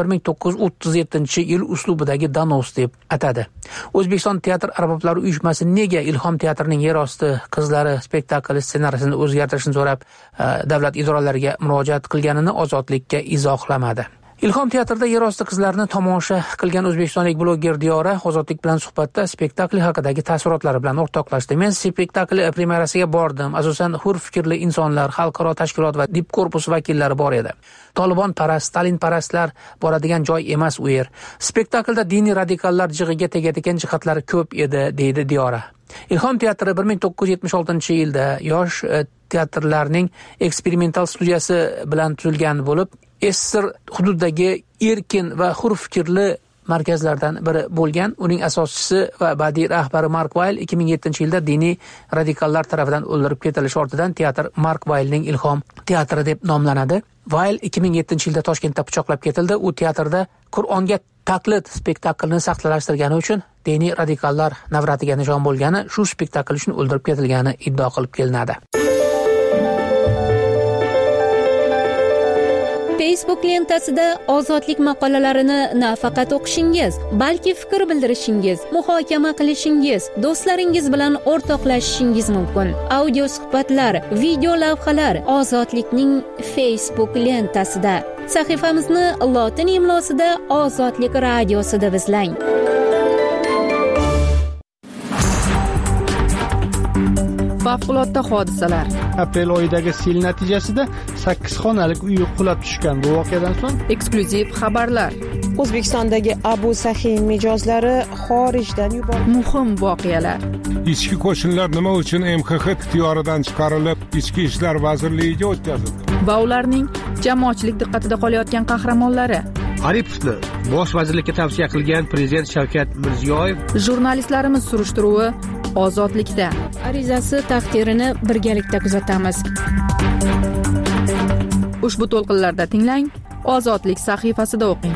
1937-yil uslubidagi donos deb atadi. O'zbekiston teatr arboblari uyushmasi nega Ilhom teatrining yer osti qizlari spektakli ssenariysini o'zgartirishni so'rab davlat idoralariga murojaat qilganini Ozodlikka izohlamadi. Ilhom teatrida yer osti qizlarini tomosha qilgan o'zbekistonlik bloger Diyora Ozodlik bilan suhbatda spektakl haqidagi taassurotlari bilan o'rtoqlashdi. Men spektakl premyerasiga bordim. Asosan hur fikrli insonlar, xalqaro tashkilot va dip korpus vakillari bor edi. Tolibon parast, Stalin parastlar boradigan joy emas u yer. Spektaklda diniy radikallar jig'iga tegadigan jihatlari ko'p edi, deydi Diyora. Ilhom teatri 1976-yilda yosh teatrlarning eksperimental studiyasi bilan tuzilgan bo'lib, SSR hududidagi erkin va hur fikrli markazlardan biri bo'lgan. Uning asoschisi va badiiy rahbari Mark Weil 2007-yilda diniy radikallar tomonidan o'ldirib ketilishi ortidan teatr Mark Weilning Ilhom teatri deb nomlanadi. Weil 2007-yilda Toshkentda pichoqlab ketildi. U teatrda Qur'onga taqlid spektaklini saxtalashtirgani uchun diniy radikallar navratiga nishon bo'lgani, shu spektakl uchun o'ldirib ketilgani iddao qilib kelinadi. Facebook lentasida ozodlik maqolalarini nafaqat o'qishingiz, balki fikr bildirishingiz, muhokama qilishingiz, do'stlaringiz bilan o'rtoqlashishingiz mumkin. Audio suhbatlar, video lavhalar Ozodlikning Facebook lentasida. Sahifamizni lotin imlosida Ozodlik radiosida izlang. Favqulodda hodisalar. Aprel oyidagi sel natijasida 8 xonalik uy qulab tushgan. Bu voqeadan so'ng eksklyuziv xabarlar. O'zbekistondagi Abu Sahiy mijozlari xorijdan yuborildi. Muhim voqealar. Ichki qo'shinlar nima uchun MXX ixtiyoridan chiqarilib, Ichki ishlar vazirligiga o'tkazildi? Va ularning jamoatchilik diqqatida qolayotgan qahramonlari. Aripovni bosh vazirlikka tavsiya qilgan prezident Shavkat Mirziyoyev. Jurnalistlarimiz surishtiruvi ozodlikda. Arizasi taqdirini birgalikda kuzatamiz. Ushbu to'lqinlarda tinglang, Ozodlik sahifasida o'qing.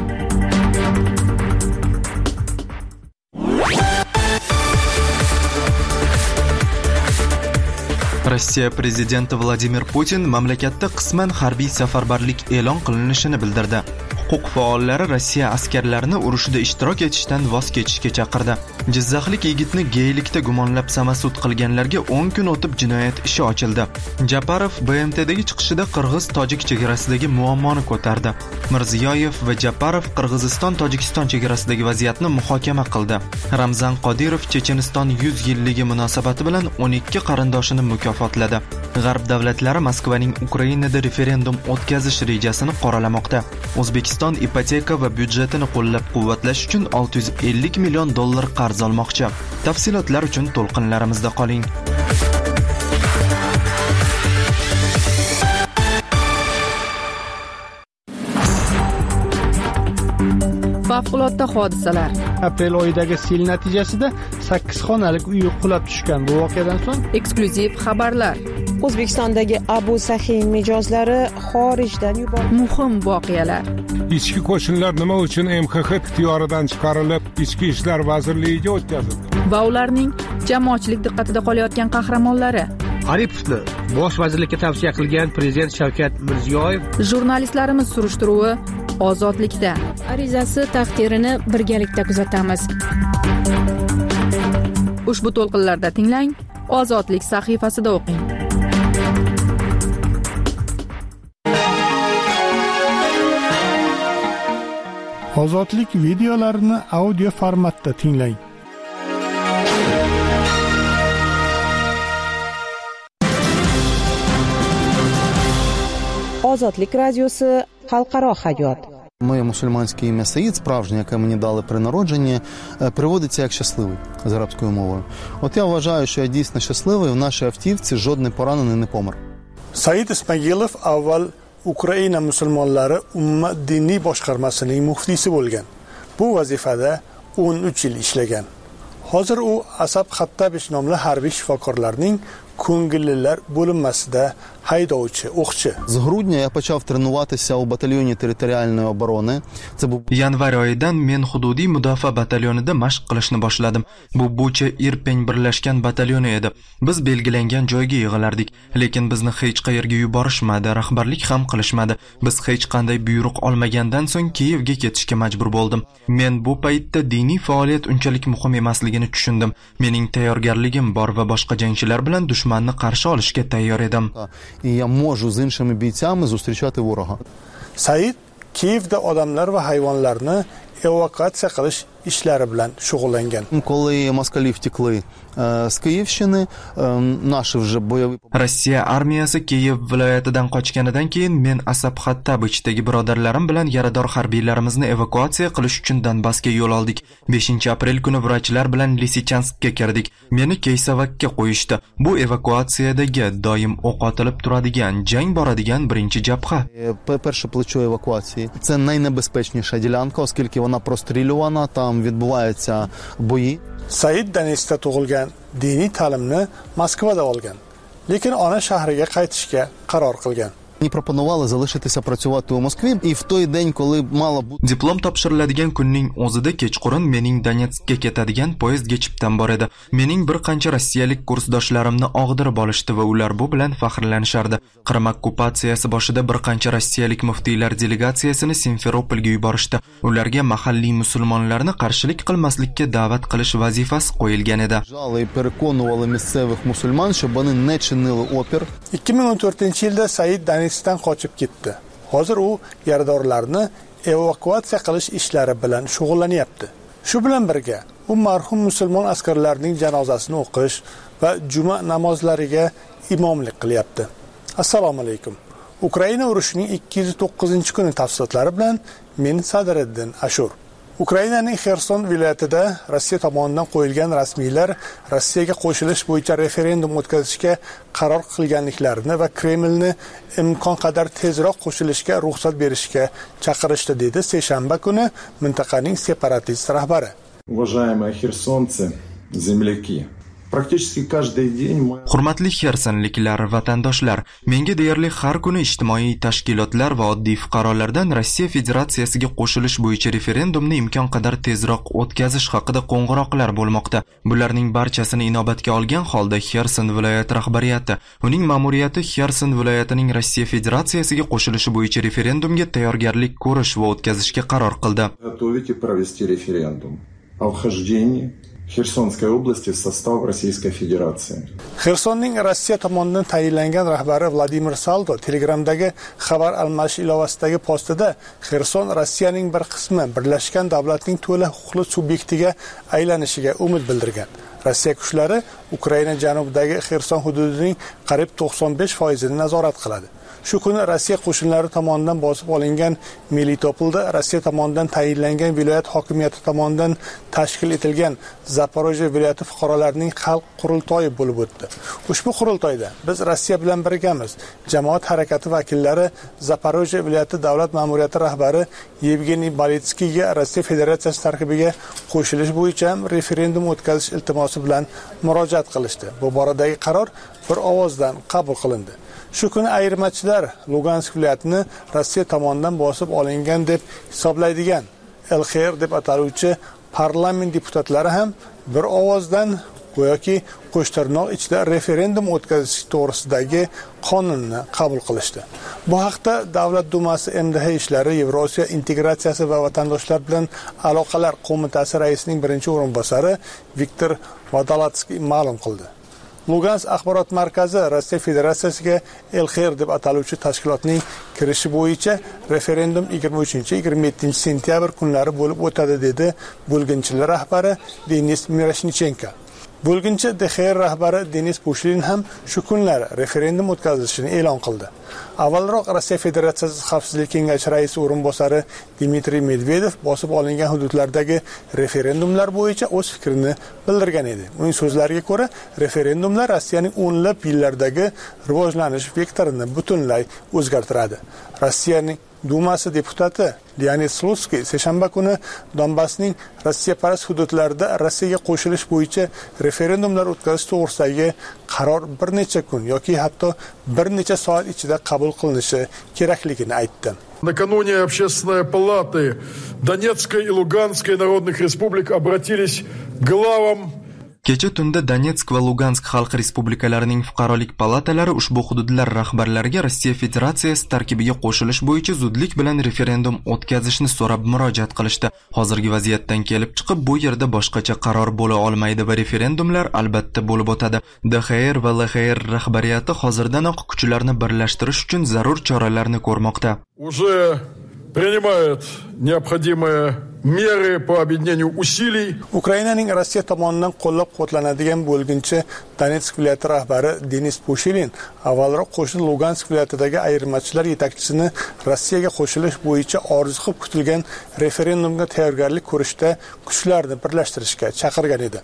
Rossiya prezidenti Vladimir Putin mamlakatda qisman harbiy safarbarlik e'lon qilinishini bildirdi. Huquq faollari Rossiya askarlarini urushda ishtirok etishdan voz kechishga chaqirdi. Jizzaxlik yigitni geylikda gumonlab samasud qilganlarga 10 kun o'tib jinoyat ishi ochildi. Japarov BMTdagi chiqishida Qirg'iz-Tojik chegarasidagi muammoni ko'tardi. Mirziyoyev va Japarov Qirg'iziston-Tojikiston chegarasidagi vaziyatni muhokama qildi. Ramzan Qodirov Checheniston 100 yilligi munosabati bilan 12 qarindoshini mukofotladi. G'arb davlatlari Moskvaning Ukrainada referendum o'tkazish rejasini qoralamoqda. O'zbekiston ipoteka va byudjetini qo'llab-quvvatlash uchun 650 million dollar qarz olmoqchi. Tafsilotlar uchun to'lqinlarimizda qoling. Favqulodda hodisalar. Aprel oyidagi sel natijasida 8 xonalik uy qulab tushgan. Bu voqeadan so'ng eksklyuziv xabarlar. O'zbekistondagi Abu Saxiy mijozlari xorijdan yuborildi. Muhim voqealar. Ichki qo'shinlar nima uchun MXX ixtiyoridan chiqarilib, Ichki ishlar vazirligiga o'tkazildi? Va ularning jamoatchilik diqqatida qolayotgan qahramonlari. Aripovni bosh vazirlikka tavsiya qilgan prezident Shavkat Mirziyoyev. Jurnalistlarimiz surishtiruvi ozodlikda. Arizasi taqdirini birgalikda kuzatamiz. Ushbu to'lqinlarda tinglang, Ozodlik sahifasida o'qing. Ozodlik videolarini audio formatda tinglang. Ozodlik radiosi xalqaro hayot. Моє мусульманське ім'я Саїд, справжнє, яке мені дали при народженні, переводиться як щасливий з арабською мовою. От я вважаю, що я дійсно щасливий, в нашій автівці жодний поранений не помер. Said Ismagilov avval Ukraina musulmonlari ummat diniy boshqarmasining muftiysi bo'lgan. Bu vazifada 13 yil ishlagan. Hozir u Asab Xattabich nomli harbiy shifokorlarning ko'ngillilar bo'linmasida haydovchi, o'qchi. З грудня я почав тренуватися у батальйоні територіальної оборони. Це був Yanvar oyidan men hududiy mudofaa batalyonida mashq qilishni boshladim. Bu Bucha Irpin birlashgan batalyoni edi. Biz belgilangan joyga yig'ilardik, lekin bizni hech qayerga yuborishmadi, rahbarlik ham qilishmadi. Biz hech qanday buyruq olmagandan so'ng Kiyevga ketishga majbur bo'ldim. Men bu paytda diniy faoliyat unchalik muhim emasligini tushundim. Mening tayyorgarligim bor va boshqa jangchilar bilan dushmanni qarshi olishga tayyor edim. І я можу з іншими бійцями зустрічати ворога. Said Kiyevda odamlar va hayvonlarni evakuatsiya qilish ishlari bilan shug'ullangan. Коли москалі втекли з Київщини, наші вже бойові... Rossiya armiyasi Kiyev viloyatidan qochganidan keyin men Asab Xattabichdagi birodarlarim bilan yarador harbiylarimizni evakuatsiya qilish uchun Donbassga yo'l oldik. 5-aprel kuni vrachlar bilan Lisichanskka kirdik. Meni Keysavakka qo'yishdi. Bu evakuatsiyadagi doim o'q otilib turadigan, jang boradigan birinchi jabha. Перше плечо евакуації. Це найнебезпечніша ділянка, оскільки вона прострілювана, там відбуваються бої. Said Donetskda tug'ilgan, diniy ta'limni Moskvada olgan, lekin ona shahriga qaytishga qaror qilgan. Мені пропонували залишитися працювати у Москві, і в той день, коли мала бути... Diplom topshiriladigan kunning o'zida kechqurun mening Donetskka ketadigan poyezdga chiptam bor edi. Mening bir qancha rossiyalik kursdoshlarimni og'dirib olishdi va ular bu bilan faxrlanishardi. Qrim okkupatsiyasi boshida bir qancha rossiyalik muftiylar delegatsiyasini Simferopolga yuborishdi. Ularga mahalliy musulmonlarni qarshilik qilmaslikka da'vat qilish vazifasi qo'yilgan edi. І переконували місцевих мусульман, щоб вони не чинили опір. 2014-yilda Said Donetskdan qochib ketdi. Hozir u yaradorlarni evakuatsiya qilish ishlari bilan shug'ullanyapti. Shu bilan birga u marhum musulmon askarlarning janozasini o'qish va juma namozlariga imomlik qilyapti. Assalomu alaykum. Ukraina urushining 209-kuni tafsilotlari bilan men Sadriddin Ashur. Ukrainaning Xerson viloyatida Rossiya tomonidan qo'yilgan rasmiylar Rossiyaga qo'shilish bo'yicha referendum o'tkazishga qaror qilganliklarini va Kremlni imkon qadar tezroq qo'shilishga ruxsat berishga chaqirishdi, dedi seshanba kuni mintaqaning separatist rahbari. Уважаемые херсонцы, земляки. Hurmatli xersonliklar, vatandoshlar, menga deyarli har kuni ijtimoiy tashkilotlar va oddiy fuqarolardan Rossiya Federatsiyasiga qo'shilish bo'yicha referendumni imkon qadar tezroq o'tkazish haqida qo'ng'iroqlar bo'lmoqda. Bularning barchasini inobatga olgan holda Xerson viloyati rahbariyati, uning ma'muriyati Xerson viloyatining Rossiya Federatsiyasiga qo'shilishi bo'yicha referendumga tayyorgarlik ko'rish va o'tkazishga qaror qildi. Xersonской области в состав Российской Федерации. Xersonning Rossiya tomonidan tayinlangan rahbari Vladimir Saldo Telegramdagi xabar almashish ilovasidagi postida Xerson Rossiyaning bir qismi, Birlashgan Davlatning to'la huquqli subyektiga aylanishiga umid bildirgan. Rossiya kuchlari Ukraina janubidagi Xerson hududining qariyb 95% nazorat qiladi. Shu kuni Rossiya qo'shinlari tomonidan bosib olingan Melitopolda Rossiya tomonidan tayinlangan viloyat hokimiyati tomonidan tashkil etilgan Zaporojye viloyati fuqarolarining xalq qurultoyi bo'lib o'tdi. Ushbu qurultoyda biz Rossiya bilan birgamiz. Jamoat harakati vakillari Zaporojye viloyati davlat ma'muriyati rahbari Yevgeniy Balitskiga Rossiya Federatsiyasi tarkibiga qo'shilish bo'yicha referendum o'tkazish iltimosi bilan murojaat qilishdi. Bu boradagi qaror bir ovozdan qabul qilindi. Shu kuni ayirmachilar Lugansk viloyatini Rossiya tomonidan bosib olingan deb hisoblaydigan LXR deb ataluvchi parlament deputatlari ham bir ovozdan go'yoki qo'shtirnoq ichida referendum o'tkazish to'g'risidagi qonunni qabul qilishdi. Bu haqda Davlat dumasi MDH ishlari, Yevrosiyo integratsiyasi va vatandoshlar bilan aloqalar qo'mitasi raisining birinchi o'rinbosari Viktor Vodolazskiy ma'lum qildi. Lugansk axborot markazi Rossiya Federatsiyasiga LXR deb ataluvchi tashkilotning kirishi bo'yicha referendum 23-27 sentyabr kunlari bo'lib o'tadi, dedi bo'lginchilar rahbari Denis Mirashnichenko. Bo'lginchi DXR rahbari Denis Pushilin ham shu kunlari referendum o'tkazilishini e'lon qildi. Avvalroq Rossiya Federatsiyasi Xavfsizlik kengashi raisi o'rinbosari Dmitriy Medvedev bosib olingan hududlardagi referendumlar bo'yicha o'z fikrini bildirgan edi. Uning so'zlariga ko'ra, referendumlar Rossiyaning o'nlab yillardagi rivojlanish vektorini butunlay o'zgartiradi. Rossiyaning Dumasi deputati Leonid Slutsky seshanba kuni Donbassning Rossiyaparast hududlarida Rossiyaga qo'shilish bo'yicha referendumlar o'tkazish to'g'risidagi qaror bir necha kun yoki hatto bir necha soat ichida qabul qilinishi kerakligini aytdi. Накануне Общественной палаты Донецкой и Луганской народных республик обратились к главам Kecha tunda Donetsk va Lugansk xalq respublikalarining fuqarolik palatalari ushbu hududlar rahbarlariga Rossiya Federatsiyasi tarkibiga qo'shilish bo'yicha zudlik bilan referendum o'tkazishni so'rab murojaat qilishdi. Hozirgi vaziyatdan kelib chiqib, bu yerda boshqacha qaror bo'la olmaydi va referendumlar albatta bo'lib o'tadi. DXR va LXR rahbariyati hozirdanoq kuchlarni birlashtirish uchun zarur choralarni ko'rmoqda. Уже принимает необходимые меры по объединению усилий. Ukrainaning Rossiya tomonidan qo'llab-quvvatlanadigan bo'lginchi Donetsk viloyati rahbari Denis Pushilin avvalroq qo'shni Lugansk viloyatidagi ayirmachilar yetakchisini Rossiyaga qo'shilish bo'yicha orzu qilib kutilgan referendumga tayyorgarlik ko'rishda kuchlarni birlashtirishga chaqirgan edi.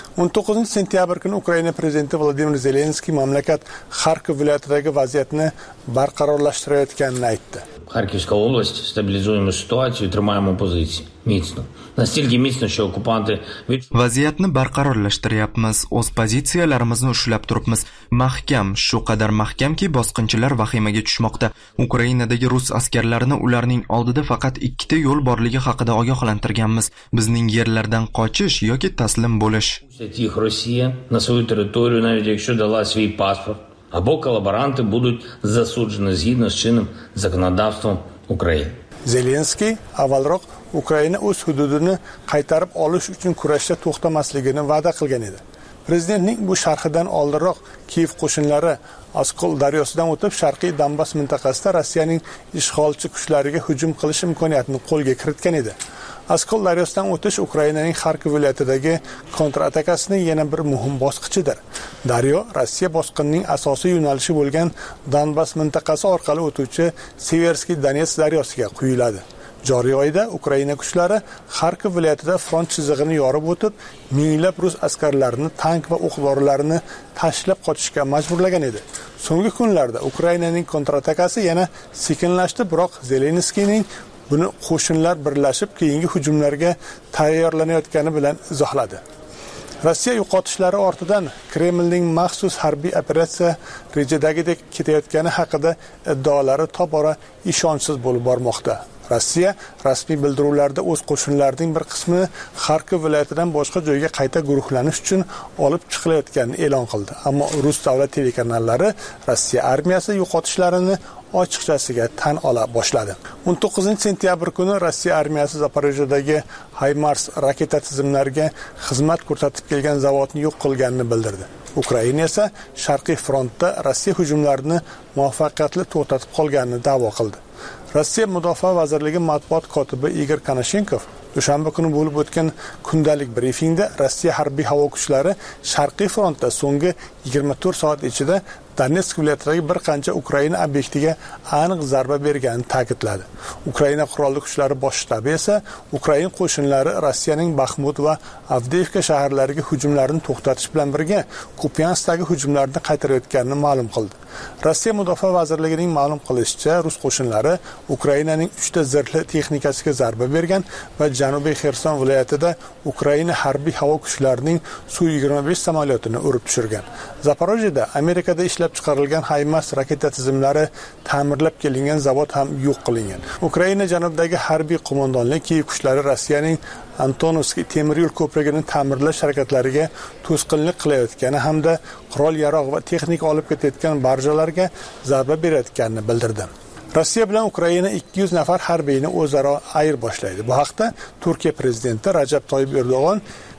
19 sentyabr kuni Ukraina prezidenti Vladimir Zelenskiy mamlakat Xarkov viloyatidagi vaziyatni barqarorlashtirayotganini aytdi. Харківська область, стабілізуємо ситуацію, тримаємо позиції міцно. Настільки міцно, що окупанти Vaziyatni barqarorlashtiryapmiz, o'z pozitsiyalarimizni ushlab turibmiz. Mahkam, shu qadar mahkamki bosqinchilar vahimaga tushmoqda. Ukrainadagi rus askarlarini ularning oldida faqat ikkita yo'l borligi haqida ogohlantirganmiz. Bizning yerlardan qochish yoki taslim bo'lish. Їх Росія на свою територію, навіть якщо дала свій паспорт, або колаборанти будуть засуджені згідно з чинним законодавством України. Zelenskiy avvalroq Ukraina o'z hududini qaytarib olish uchun kurashda to'xtamasligini va'da qilgan edi. Prezidentning bu sharhidan oldinroq Kiyev qo'shinlari Oskol daryosidan o'tib sharqiy Donbass mintaqasida Rossiyaning ishg'olchi kuchlariga hujum qilish imkoniyatini qo'lga kiritgan edi. Oskol daryosidan o'tish Ukrainaning Xarkov viloyatidagi kontratakasining yana bir muhim bosqichidir. Daryo Rossiya bosqinining asosiy yo'nalishi bo'lgan Donbass mintaqasi orqali o'tuvchi Severskiy Donets daryosiga quyiladi. Joriy oyda Ukraina kuchlari Kharkiv viloyatida front chizig'ini yorib o'tib, minglab rus askarlarini tank va o'q dorilarini tashlab qochishga majburlagan edi. So'nggi kunlarda Ukrainaning kontratakasi yana sekinlashdi, biroq Zelenskiyning buni qo'shinlar birlashib keyingi hujumlarga tayyorlanayotgani bilan izohladi. Rossiya yo'qotishlari ortidan Kremlning maxsus harbiy operatsiya rejadagidek ketayotgani haqida iddaolari tobora ishonchsiz bo'lib bormoqda. Rossiya rasmiy bildiruvlarda o'z qo'shinlarining bir qismini Kharkiv viloyatidan boshqa joyga qayta guruhlanish uchun olib chiqilayotganini e'lon qildi. Ammo rus davlat telekanallari Rossiya armiyasi yo'qotishlarini ochiqchasiga tan ola boshladi. 19-sentyabr kuni Rossiya armiyasi Zaporojyedagi HIMARS raketa tizimlariga xizmat ko'rsatib kelgan zavodni yo'q qilganini bildirdi. Ukraina esa Sharqiy frontda Rossiya hujumlarini muvaffaqiyatli to'xtatib qolganini da'vo qildi. Rossiya Mudofaa vazirligi matbuot kotibi Igor Konashenkov dushanba kuni bo'lib o'tgan kundalik brifingda Rossiya harbiy havo kuchlari Sharqiy frontda so'nggi 24 soat ichida Donetsk viloyatidagi bir qancha Ukraina obyektiga aniq zarba berganini ta'kidladi. Ukraina qurolli kuchlari bosh shtabi esa Ukraina qo'shinlari Rossiyaning Baxmut va Avdiivka shaharlariga hujumlarini to'xtatish bilan birga Kupiansdagi hujumlarni qaytarayotganini ma'lum qildi. Rossiya Mudofaa vazirligining ma'lum qilishicha, rus qo'shinlari Ukrainaning 3 ta zirhli texnikasiga zarba bergan va Janubiy Xerson viloyatida Ukraina harbiy havo kuchlarining Su-25 samolyotini urib tushirgan. Zaporojyeda Amerikada ishlab chiqarilgan HIMARS raketa tizimlari ta'mirlab kelingan zavod ham yo'q qilingan. Ukraina janubidagi harbiy qo'mondonlik Kiyev kuchlari Rossiyaning Antonovskiy temir yo'l ko'prigini ta'mirlash harakatlariga to'sqinlik qilayotgani hamda qurol-yarog' va texnika olib ketayotgan barjalarga zarba berayotganini bildirdi. Rossiya bilan Ukraina 200 nafar harbiyni o'zaro ayirboshlaydi. Bu haqda Turkiya prezidenti Rajab Toyyib Erdo'g'on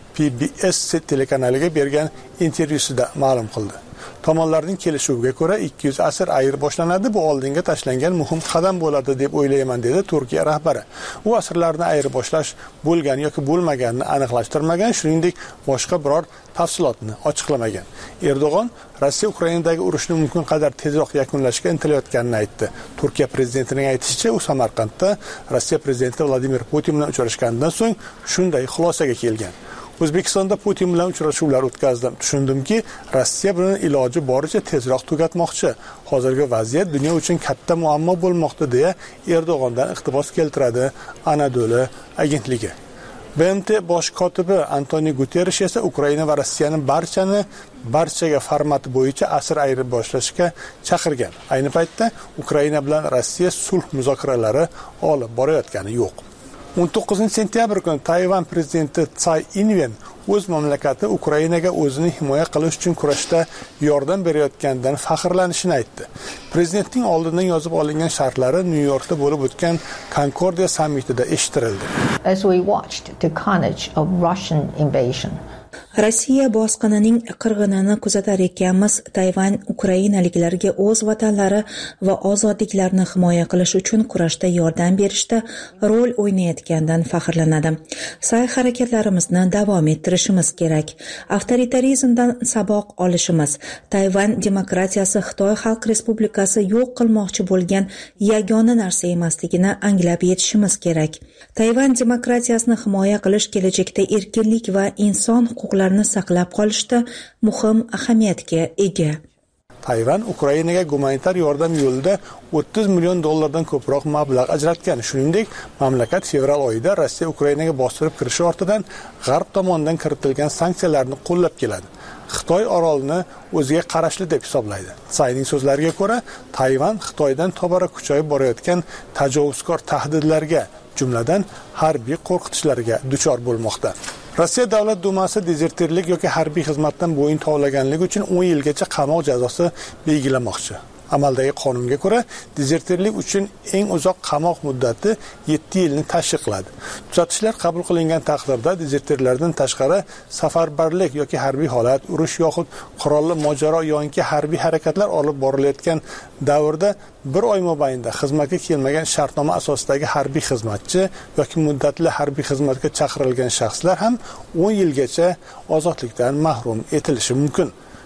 PBS telekanaliga bergan intervyusida ma'lum qildi. Tomonlarning kelishuviga ko'ra 200 asir ayir boshlanadi. Bu oldinga tashlangan muhim qadam bo'ladi deb o'ylayman, dedi Turkiya rahbari. U asirlarni ayir boshlash bo'lgan yoki bo'lmaganini aniqlashtirmagan, shuningdek boshqa biror tafsilotni ochiqlamagan. Erdo'g'on Rossiya Ukrainadagi urushni mumkin qadar tezroq yakunlashga intilayotganini aytdi. Turkiya prezidentining aytishicha, u Samarqandda Rossiya prezidenti Vladimir Putin bilan uchrashganidan so'ng shunday xulosaga kelgan. O'zbekistonda Putin bilan uchrashuvlar o'tkazdim. Tushundimki, Rossiya buni iloji boricha tezroq tugatmoqchi. Hozirgi vaziyat dunyo uchun katta muammo bo'lmoqda, deya Erdo'g'ondan iqtibos keltiradi Anadolu agentligi. BMT bosh kotibi Antoniy Guterrish esa Ukraina va Rossiyani barchaga formati bo'yicha asir ayirib boshlashga chaqirgan. Ayni paytda Ukraina bilan Rossiya sulh muzokaralari olib borayotgani yo'q. 19-sentyabr kuni Tayvan prezidenti Tsai Ing-wen o'z mamlakati Ukrainaga o'zini himoya qilish uchun kurashda yordam berayotganidan faxrlanishini aytdi. Prezidentning oldindan yozib olingan shartlari Nyu-Yorkda bo'lib o'tgan Concordia sammitida eshittirildi. As we watched the carnage of Russian invasion, Rossiya bosqinining qirg'inini kuzatar ekanmiz, Tayvan ukrainaliklarga o'z vatanlari va ozodliklarini himoya qilish uchun kurashda yordam berishda rol o'ynayotgandan faxrlanadi. Sa'y-harakatlarimizni davom ettirishimiz kerak. Avtoritarizmdan saboq olishimiz, Tayvan demokratiyasi Xitoy Xalq Respublikasi yo'q qilmoqchi bo'lgan yagona narsa emasligini anglab yetishimiz kerak. Tayvan demokratiyasini himoya qilish kelajakda erkinlik va inson huquqlarini saqlab qolishda muhim ahamiyatga ega. Tayvan Ukrainaga gumanitar yordam yo'lida 30 million dollardan ko'proq mablag' ajratgan. Shuningdek, mamlakat fevral oyida Rossiya Ukrainaga bostirib kirishi ortidan G'arb tomonidan kiritilgan sanksiyalarni qo'llab keladi. Xitoy orolni o'ziga qarashli deb hisoblaydi. Tsayning so'zlariga ko'ra, Tayvan Xitoydan tobora kuchayib borayotgan tajovuzkor tahdidlarga, jumladan harbiy qo'rqitishlarga duchor bo'lmoqda. Rossiya Davlat dumasi dezertirlik yoki harbiy xizmatdan bo'yin tovlaganligi uchun 10 yilgacha qamoq jazosi belgilamoqchi. Amaldagi qonunga ko'ra, dezertirlik uchun eng uzoq qamoq muddati 7 yilni tashkil qiladi. Tuzatishlar qabul qilingan taqdirda dezertirlardan tashqari safarbarlik yoki harbiy holat, urush yoxud qurolli mojaro yoki harbiy harakatlar olib borilayotgan davrda 1 oy mobaynida xizmatga kelmagan shartnoma asosidagi harbiy xizmatchi yoki muddatli harbiy xizmatga chaqirilgan shaxslar ham 10 yilgacha ozodlikdan mahrum etilishi mumkin.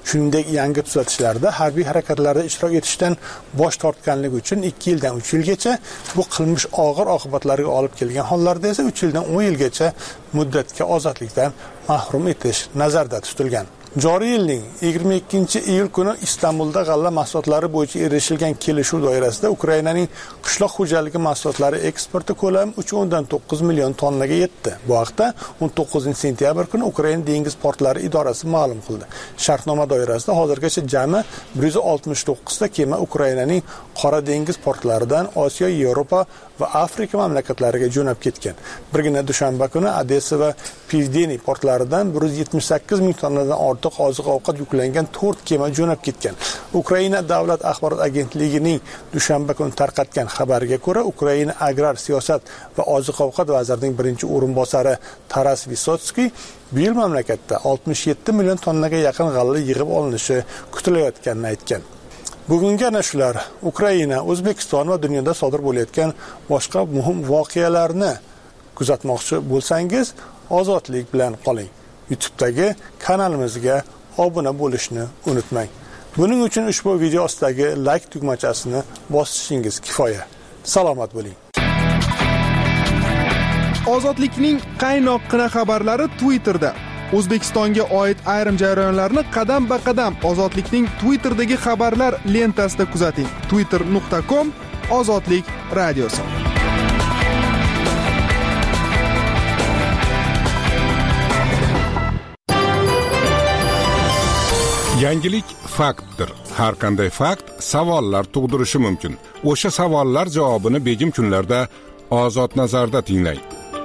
shuningdek yangi tuzatishlarda harbiy harakatlarda ishtirok etishdan bosh tortganligi uchun 2 yildan 3 yilgacha, bu qilmish og'ir oqibatlarga olib kelgan hollarda esa 3 yildan 10 yilgacha muddatga ozodlikdan mahrum etish nazarda tutilgan. Joriy yilning 22-iyul kuni Istanbulda g'alla mahsulotlari bo'yicha erishilgan kelishuv doirasida Ukrainaning qishloq xo'jaligi mahsulotlari eksporti ko'lami 3.9 million tonnaga yetdi. Bu haqda 19-sentyabr kuni Ukraina dengiz portlari idorasi ma'lum qildi. Shartnoma doirasida hozirgacha jami 169 ta kema Ukrainaning Qora dengiz portlaridan Osiyo, Yevropa va Afrika mamlakatlariga jo'nab ketgan. Birgina dushanba kuni Odessa va Pivdeniy portlaridan 178 ming tonnadan ortiq oziq-ovqat yuklangan 4 kema jo'nab ketgan. Ukraina davlat axborot agentligining dushanba kuni tarqatgan xabariga ko'ra, Ukraina agrar siyosat va oziq-ovqat vazirining birinchi o'rinbosari Taras Vysotsky bu yil mamlakatda 67 million tonnaga yaqin g'alla yig'ib olinishi kutilayotganini aytgan. Bugungi ana shular Ukraina, O'zbekiston va dunyoda sodir bo'layotgan boshqa muhim voqealarni kuzatmoqchi bo'lsangiz, ozodlik bilan qoling. YouTube'dagi kanalimizga obuna bo'lishni unutmang. Buning uchun ushbu video ostidagi like tugmachasini bosishingiz kifoya. Salomat bo'ling. Ozodlikning qaynoqqina xabarlari Twitterda. O'zbekistonga oid ayrim jarayonlarni qadam-ba-qadam Ozodlikning Twitter'dagi xabarlar lentasida kuzating. twitter.com/ozodlik radiosi. Yangilik faktdir. Har qanday fakt savollar tug'dirishi mumkin. O'sha savollar javobini begim kunlarda Ozod nazarda tinglang.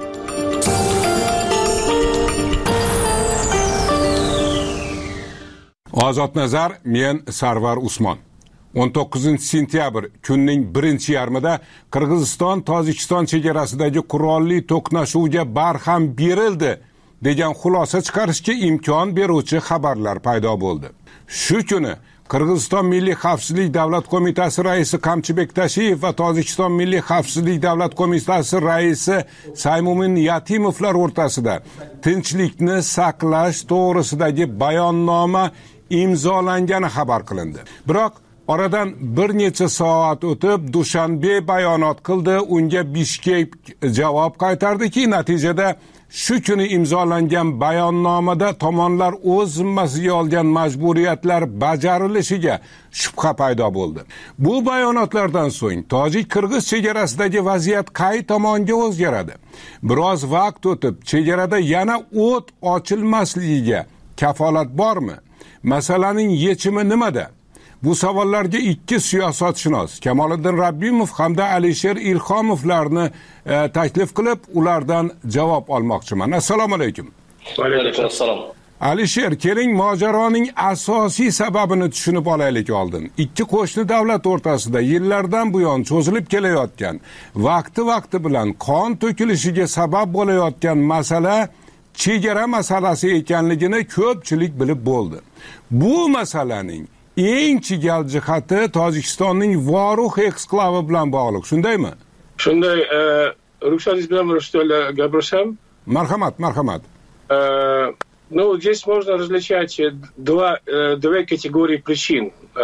Ozod nazar, men Sarvar Usmon. 19-sentyabr kunning birinchi yarmida Qirg'iziston-Tojikiston chegarasidagi qurolli to'qnashuvga barham berildi degan xulosa chiqarishga imkon beruvchi xabarlar paydo bo'ldi. Shu kuni Qirg'iziston Milliy xavfsizlik davlat qo'mitasi raisi Qamchibek Tashiyev va Tojikiston Milliy xavfsizlik davlat qo'mitasi raisi Saymumin Yatimovlar o'rtasida tinchlikni saqlash to'g'risidagi bayonnoma imzolangani xabar qilindi. Biroq oradan bir necha soat o'tib Dushanbe bayonot qildi, unga Bishkek javob qaytardiki, natijada shu kuni imzolangan bayonnomada tomonlar o'z zimmasiga olgan majburiyatlar bajarilishiga shubha paydo bo'ldi. Bu bayonotlardan so'ng tojik-qirg'iz chegarasidagi vaziyat qay tomonga o'zgaradi? Biroz vaqt o'tib, chegarada yana o't ochilmasligiga kafolat bormi? Masalaning yechimi nimada? Bu savollarga ikki siyosatshunos Kamoliddin Rabbimov hamda Alisher Ilhomovlarni taklif qilib, ulardan javob olmoqchiman. Assalomu alaykum. Va alaykum assalom. Alisher, keling mojaroning asosiy sababini tushunib olaylik oldin. Ikki qo'shni davlat o'rtasida yillardan buyon cho'zilib kelayotgan, vaqti bilan qon to'kilishiga sabab bo'layotgan masala chegara masalasi ekanligini ko'pchilik bilib bo'ldi. Bu masalaning eng chigal jihati Tojikistonning Voruh eksklavi bilan bog'liq, shundaymi? Shunday, ruxsatingiz bilan что ли gapirsam? Marhamat. Ну, здесь можно различать две категории причин.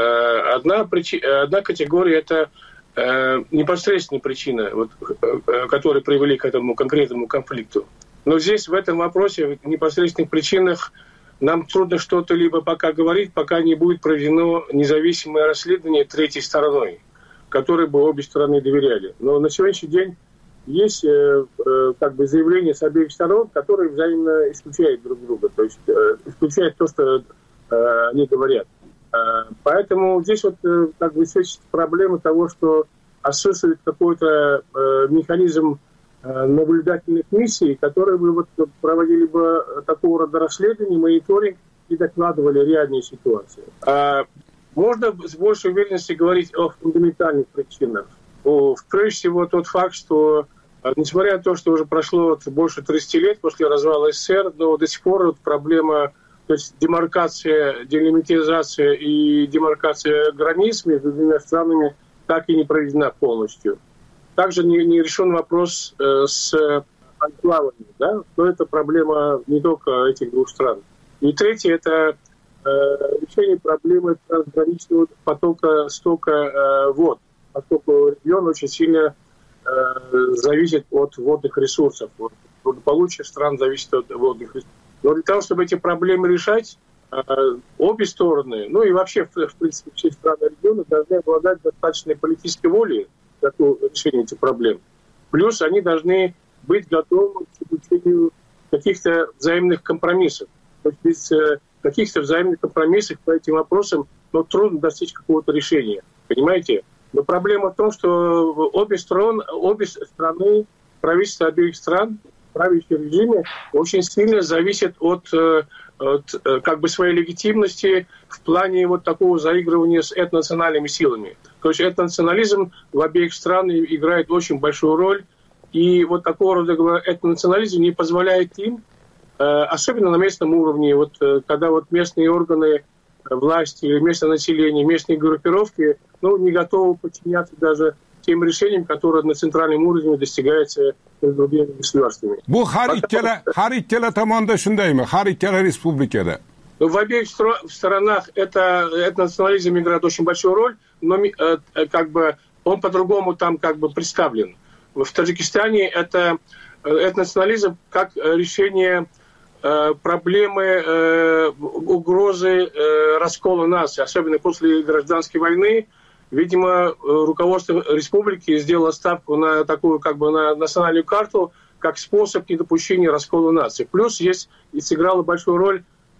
Одна категория это непосредственные причины, которые привели к этому конкретному конфликту. Но здесь в этом вопросе, в непосредственных причинах, нам трудно что-то либо пока говорить, пока не будет проведено независимое расследование третьей стороной, которой бы обе стороны доверяли. Но на сегодняшний день есть заявления с обеих сторон, которые взаимно исключают друг друга, то есть исключают то, что они говорят. Поэтому здесь есть проблема того, что отсутствует какой-то механизм наблюдательных миссий, которые бы проводили бы такого рода расследование, мониторинг и докладывали реальные ситуации. Можно с большей уверенностью говорить о фундаментальных причинах. Прежде всего тот факт, что несмотря на то, что уже прошло больше 30 лет после развала СССР, но до сих пор проблема, то есть демаркация, делимитизация и демаркация границ между двумя странами так и не проведена полностью. Также не решен вопрос с анклавами, да? Но это проблема не только этих двух стран. И третье, это решение проблемы трансграничного потока стока вод. Поскольку регион очень сильно зависит от водных ресурсов. Благополучие стран зависит от водных ресурсов. Но для того, чтобы эти проблемы решать, обе стороны, ну и вообще, в принципе, все страны региона должны обладать достаточной политической волей для решения этих проблем. Плюс они должны быть готовы к заключению каких-то взаимных компромиссов. То есть без каких-то взаимных компромиссов по этим вопросам трудно достичь какого-то решения. Понимаете? Но проблема в том, что обе страны, правительства обеих стран, правящие режимы очень сильно зависят от как бы своей легитимности в плане вот такого заигрывания с этнонациональными силами. То есть этнонационализм в обеих странах играет очень большую роль, и вот такого рода этнонационализм не позволяет им, особенно на местном уровне, вот когда вот местные органы власти или местное население, местные группировки, не готовы подчиняться даже тем решениям, которые на центральном уровне достигаются другими государствами. Bu har ikkala tomonda shundaymi? Har ikkala respublikada? В обеих сторонах этнонационализм играет очень большую роль, но как бы он по-другому там как бы представлен. В Таджикистане это этнонационализм как решение проблемы угрозы раскола нации, особенно после гражданской войны. Видимо, руководство республики сделало ставку на такую как бы на национальную карту как способ недопущения раскола нации. Плюс сыграла большую роль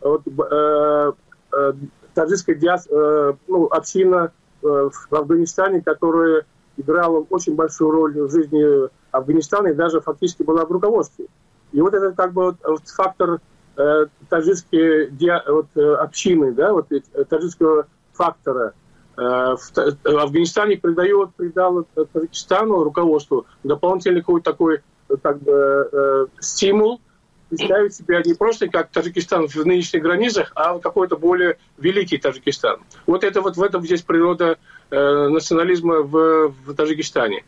таджикская община в Афганистане, которая играла очень большую роль в жизни Афганистана и даже фактически была в руководстве. И вот этот как бы фактор таджикской общины, таджикского фактора в Афганистане придало Таджикистану, руководству, дополнительный какой-то такой как бы стимул представить себя не просто как Таджикистан в нынешних границах, а какой-то более великий Таджикистан. Вот в этом здесь природа национализма в Таджикистане.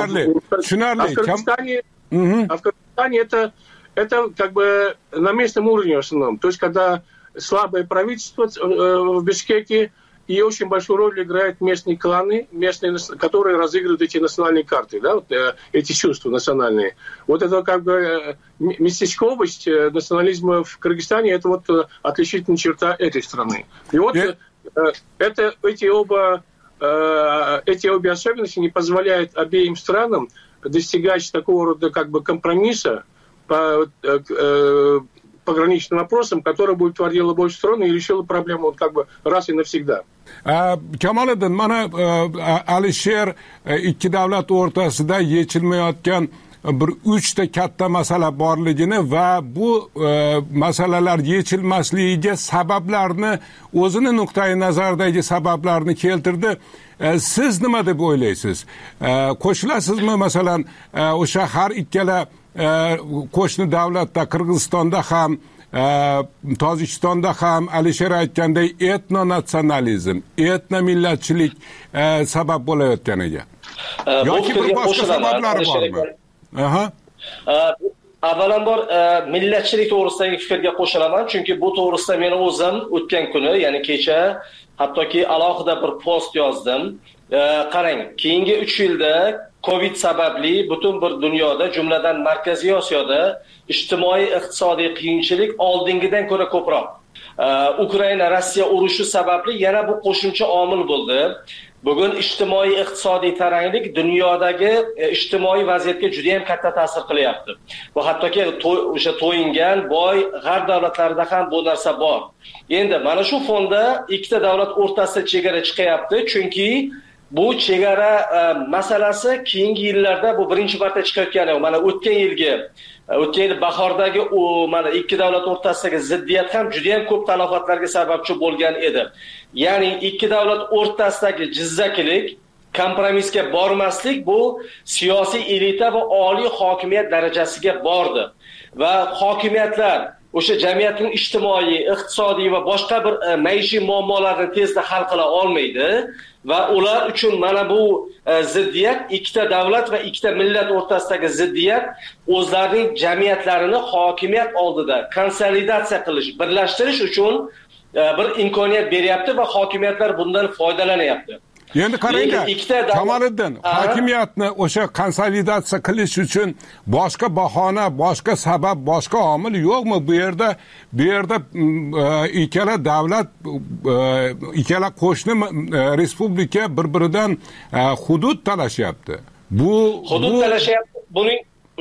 В Афганистане это как бы на местном уровне в основном. То есть когда слабое правительство в Бишкеке, и очень большую роль играют местные кланы, которые разыгрывают эти национальные карты, эти чувства национальные. Вот это как бы местечковость национализма в Кыргызстане, это вот отличительная черта этой страны. И вот эти обе особенности не позволяют обеим странам достигать такого рода как бы компромисса по пограничным вопросам, который бы утвердил обе стороны и решил проблему как бы раз и навсегда. Kamoliddin, mana Alisher ikki davlat o'rtasida yechilmayotgan bir 3 ta katta masala borligini va bu masalalar yechilmasligiga sabablarni o'zini nuqtai nazaridagi sabablarni keltirdi. Siz nima deb o'ylaysiz? Qo'shilasizmi masalan o'sha har ikkala qo'shni davlatda Qirg'izistonda ham Tojikistonda ham Alisher aytganday etnonasionalizm, etnomillatchilik sabab bo'layotganiga. Yoki bir boshqa sabablari bormi? Avvalambor millatchilik to'g'risidagi fikrga qo'shilaman, chunki bu to'g'risida men o'zim o'tgan kuni, ya'ni kecha hattoki alohida bir post yozdim. Qarang, keyingi 3 yilda Covid sababli butun bir dunyoda, jumladan Markaziy Osiyoda ijtimoiy-iqtisodiy qiyinchilik oldingidan ko'ra ko'proq. Ukraina-Rossiya urushi sababli yana bu qo'shimcha omil bo'ldi. Bugun ijtimoiy-iqtisodiy taranglik dunyodagi ijtimoiy vaziyatga juda ham katta ta'sir qilyapti. Bu hattoki o'sha to'yingan boy g'arb davlatlarida ham bu narsa bor. Endi mana shu fonda ikkita davlat o'rtasida chegara chiqyapti, chunki bu chegara masalasi keyingi yillarda bu birinchi marta chiqayotgani. Mana o'tgan yil bahordagi mana ikki davlat o'rtasidagi ziddiyat ham juda ham ko'p talofatlarga sababchi bo'lgan edi. Ya'ni ikki davlat o'rtasidagi jizzakilik, kompromissga bormaslik bu siyosiy elita va oliy hokimiyat darajasiga bordi. Va hokimiyatlar o'sha jamiyatning ijtimoiy, iqtisodiy va boshqa bir maishiy muammolarini tezda hal qila olmaydi va ular uchun mana bu ziddiyat, ikkita davlat va ikkita millat o'rtasidagi ziddiyat o'zlarining jamiyatlarini hokimiyat oldida konsolidatsiya qilish, birlashtirish uchun bir imkoniyat beryapti va hokimiyatlar bundan foydalanyapti. Endi qarangda, Kamoliddin, hokimiyatni o'sha konsolidatsiya qilish uchun boshqa bahona, boshqa sabab, boshqa omil yo'qmi? Bu yerda ikkala davlat, ikkala qo'shni respublika bir-biridan hudud talashyapti. Hudud talashyapti. Buning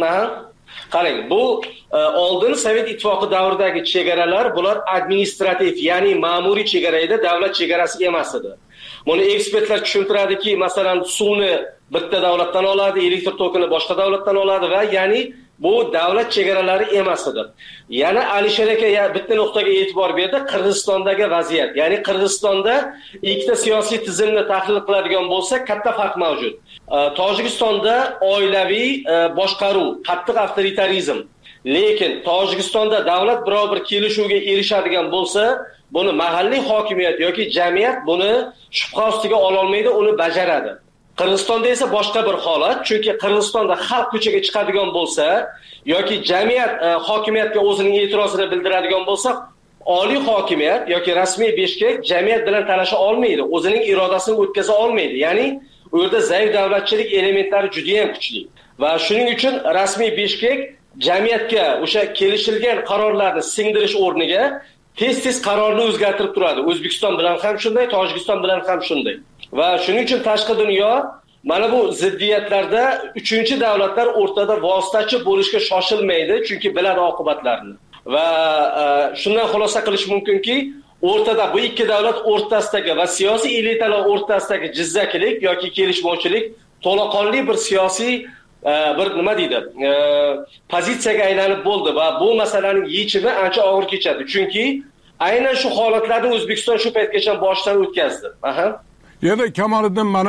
qarang, bu oldin Sovet ittifoqi davridagi chegaralar, bular administrativ, ya'ni ma'muriy chegara edi, davlat chegarasi emas edi. Buni ekspertlar tushuntiradiki, masalan, suvni bitta davlatdan oladi, elektr tokini boshqa davlatdan oladi va ya'ni bu davlat chegaralari emas edi. Yana Alisher aka bitta nuqtaga e'tibor berdi, Qirg'izistondagi vaziyat. Ya'ni Qirg'izistonda ikkita siyosiy tizimni tahlil qiladigan bo'lsak, katta farq mavjud. Tojikistonda oilaviy boshqaruv, qattiq avtoritarizm. Lekin Tojikistonda davlat biror bir kelishuvga erishadigan bo'lsa, buni mahalliy hokimiyat yoki jamiyat buni shubha ostiga ola olmaydi, uni bajaradi. Qirg'izistonda esa boshqa bir holat, chunki Qirg'izistonda xalq ko'chaga chiqadigan bo'lsa yoki jamiyat hokimiyatga o'zining e'tirozini bildiradigan bo'lsa, oliy hokimiyat yoki rasmiy Bishkek jamiyat bilan talasha olmaydi, o'zining irodasini o'tkaza olmaydi. Ya'ni u yerda zaif davlatchilik elementlari juda ham kuchli. Va shuning uchun rasmiy Bishkek jamiyatga o'sha kelishilgan qarorlarni singdirish o'rniga tez qarorni o'zgartirib turadi. O'zbekiston bilan ham shunday, Tojikiston bilan ham shunday. Va shuning uchun tashqi dunyo mana bu ziddiyatlarda uchinchi davlatlar o'rtada vositachi bo'lishga shoshilmaydi, chunki biladi oqibatlarini. Va shundan xulosa qilish mumkinki, o'rtada bu ikki davlat o'rtasidagi va siyosiy elitalar o'rtasidagi jizzakilik yoki kelishmovchilik to'laqonli bir siyosiy bir nima deydi, pozitsiyaga aylanib bo'ldi va bu masalaning yechimi ancha og'ir kechadi. Chunki aynan shu holatlarni O'zbekiston shu paytgacha boshdan o'tkazdi. Endi Kamoliddin, mana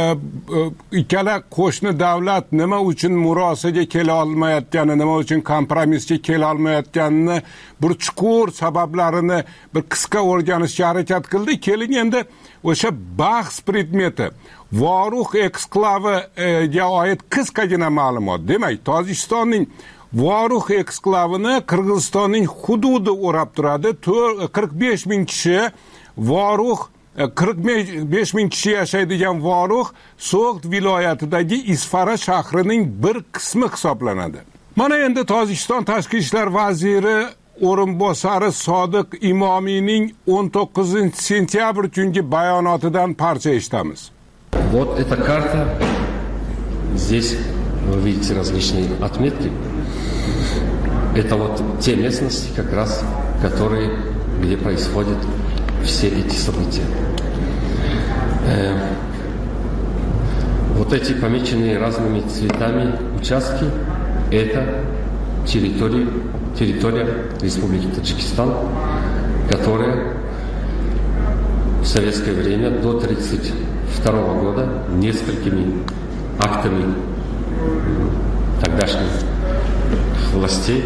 ikkala qo'shni davlat nima uchun murosaga kela olmayotgani, nima uchun kompromissga kela olmayotganini, bir chuqur sabablarini bir qisqa o'rganishga harakat qildi. Keling endi o'sha bahs predmeti Vorux eksklaviga oid qisqagina ma'lumot. Demak, Tojikistonning Vorux eksklavini Qirg'izistonning hududi o'rab turadi. 45 ming kishi Vorux 45 ming kishi yashaydigan Vorux So'g'd viloyatidagi Isfara shahrining bir qismi hisoblanadi. Mana endi Tojikiston tashqi ishlar vaziri o'rinbosari Sodiq Imomiyning 19 sentyabr kungi bayonotidan parcha eshitamiz. Вот эта карта. Здесь вы видите различные отметки. Это вот те местности, как раз, которые, где происходят все эти события. Вот эти помеченные разными цветами участки – это территория Республики Таджикистан, которая в советское время до 1932 года несколькими актами тогдашних властей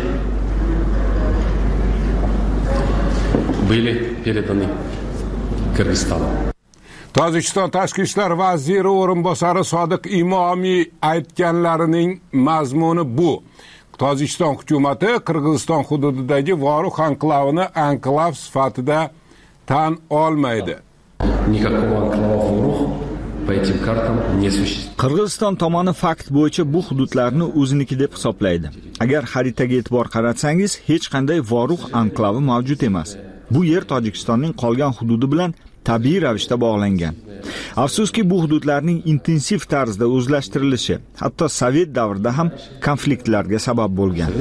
были переданы Кыргызстану. Tojikiston tashqi ishlar vaziri o'rinbosari Sodiq Imomiy aytganlarining mazmuni bu. Tojikiston hukumati Qirg'iziston hududidagi Vorux anklavini anklav sifatida tan olmaydi. Никакого анклава Ворух по этим картам не существует. Qirg'iziston tomoni fakt bo'yicha bu hududlarni o'ziniki deb hisoblaydi. Agar xaritaga e'tibor qaratsangiz, hech qanday Vorux anklavi mavjud emas. Bu yer Tojikistonning qolgan hududi bilan tabiiy ravishda bog'langan. Afsuski, bu hududlarning intensiv tarzda o'zlashtirilishi hatto Sovet davrida ham konfliktlarga sabab bo'lgan.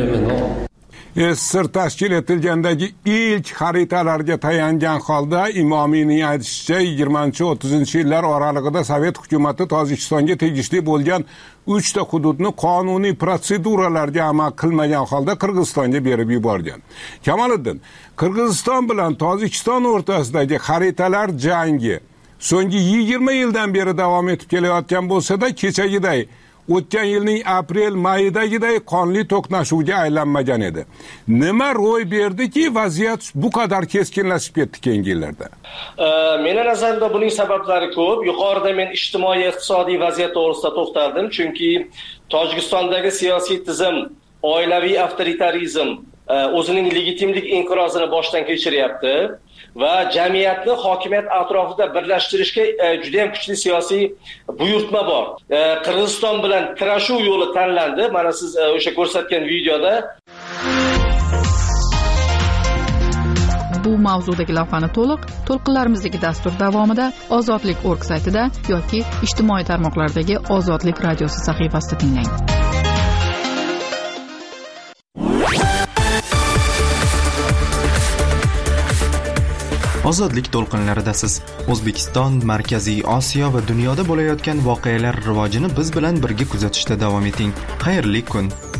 SSR tashkil etilgandagi ilk xaritalarga tayangan holda Imomiyning aytishicha 20-30 yillar oralig'ida Sovet hukumati Tojikistonga tegishli bo'lgan 3 ta hududni qonuniy protseduralarga amal qilmagan holda Qirg'izistonga berib yuborgan. Kamoliddin, Qirg'iziston bilan Tojikiston o'rtasidagi xaritalar jangi so'nggi 20 yildan beri davom etib kelayotgan bo'lsa-da, kechagiday o'tgan yilning aprel-mayidagiday qonli to'qnashuvga aylanmagan edi. Nima ro'y berdiki, vaziyat bu qadar keskinlashib ketdi keyingi yillarda? Meni nazarimda buning sabablari ko'p. Yuqorida men ijtimoiy-iqtisodiy vaziyat to'g'risida to'xtaldim, chunki Tojikistondagi siyosiy tizim, oilaviy avtoritarizm, o'zining legitimlik inqirozini boshdan kechiryapti va jamiyatni hokimiyat atrofida birlashtirishga juda ham kuchli siyosiy buyurtma bor. Qirg'iziston bilan tirashuv yo'li tanlandi. Mana siz o'sha ko'rsatgan videoda bu mavzudagi lavhani to'lqinlarimizdagi dastur davomida ozodlik.org saytida yoki ijtimoiy tarmoqlardagi Ozodlik radiosi sahifasida tinglang. Ozodlik to'lqinlaridasiz. O'zbekiston, Markaziy Osiyo va dunyoda bo'layotgan voqealar rivojini biz bilan birga kuzatishda davom eting. Xayrli kun.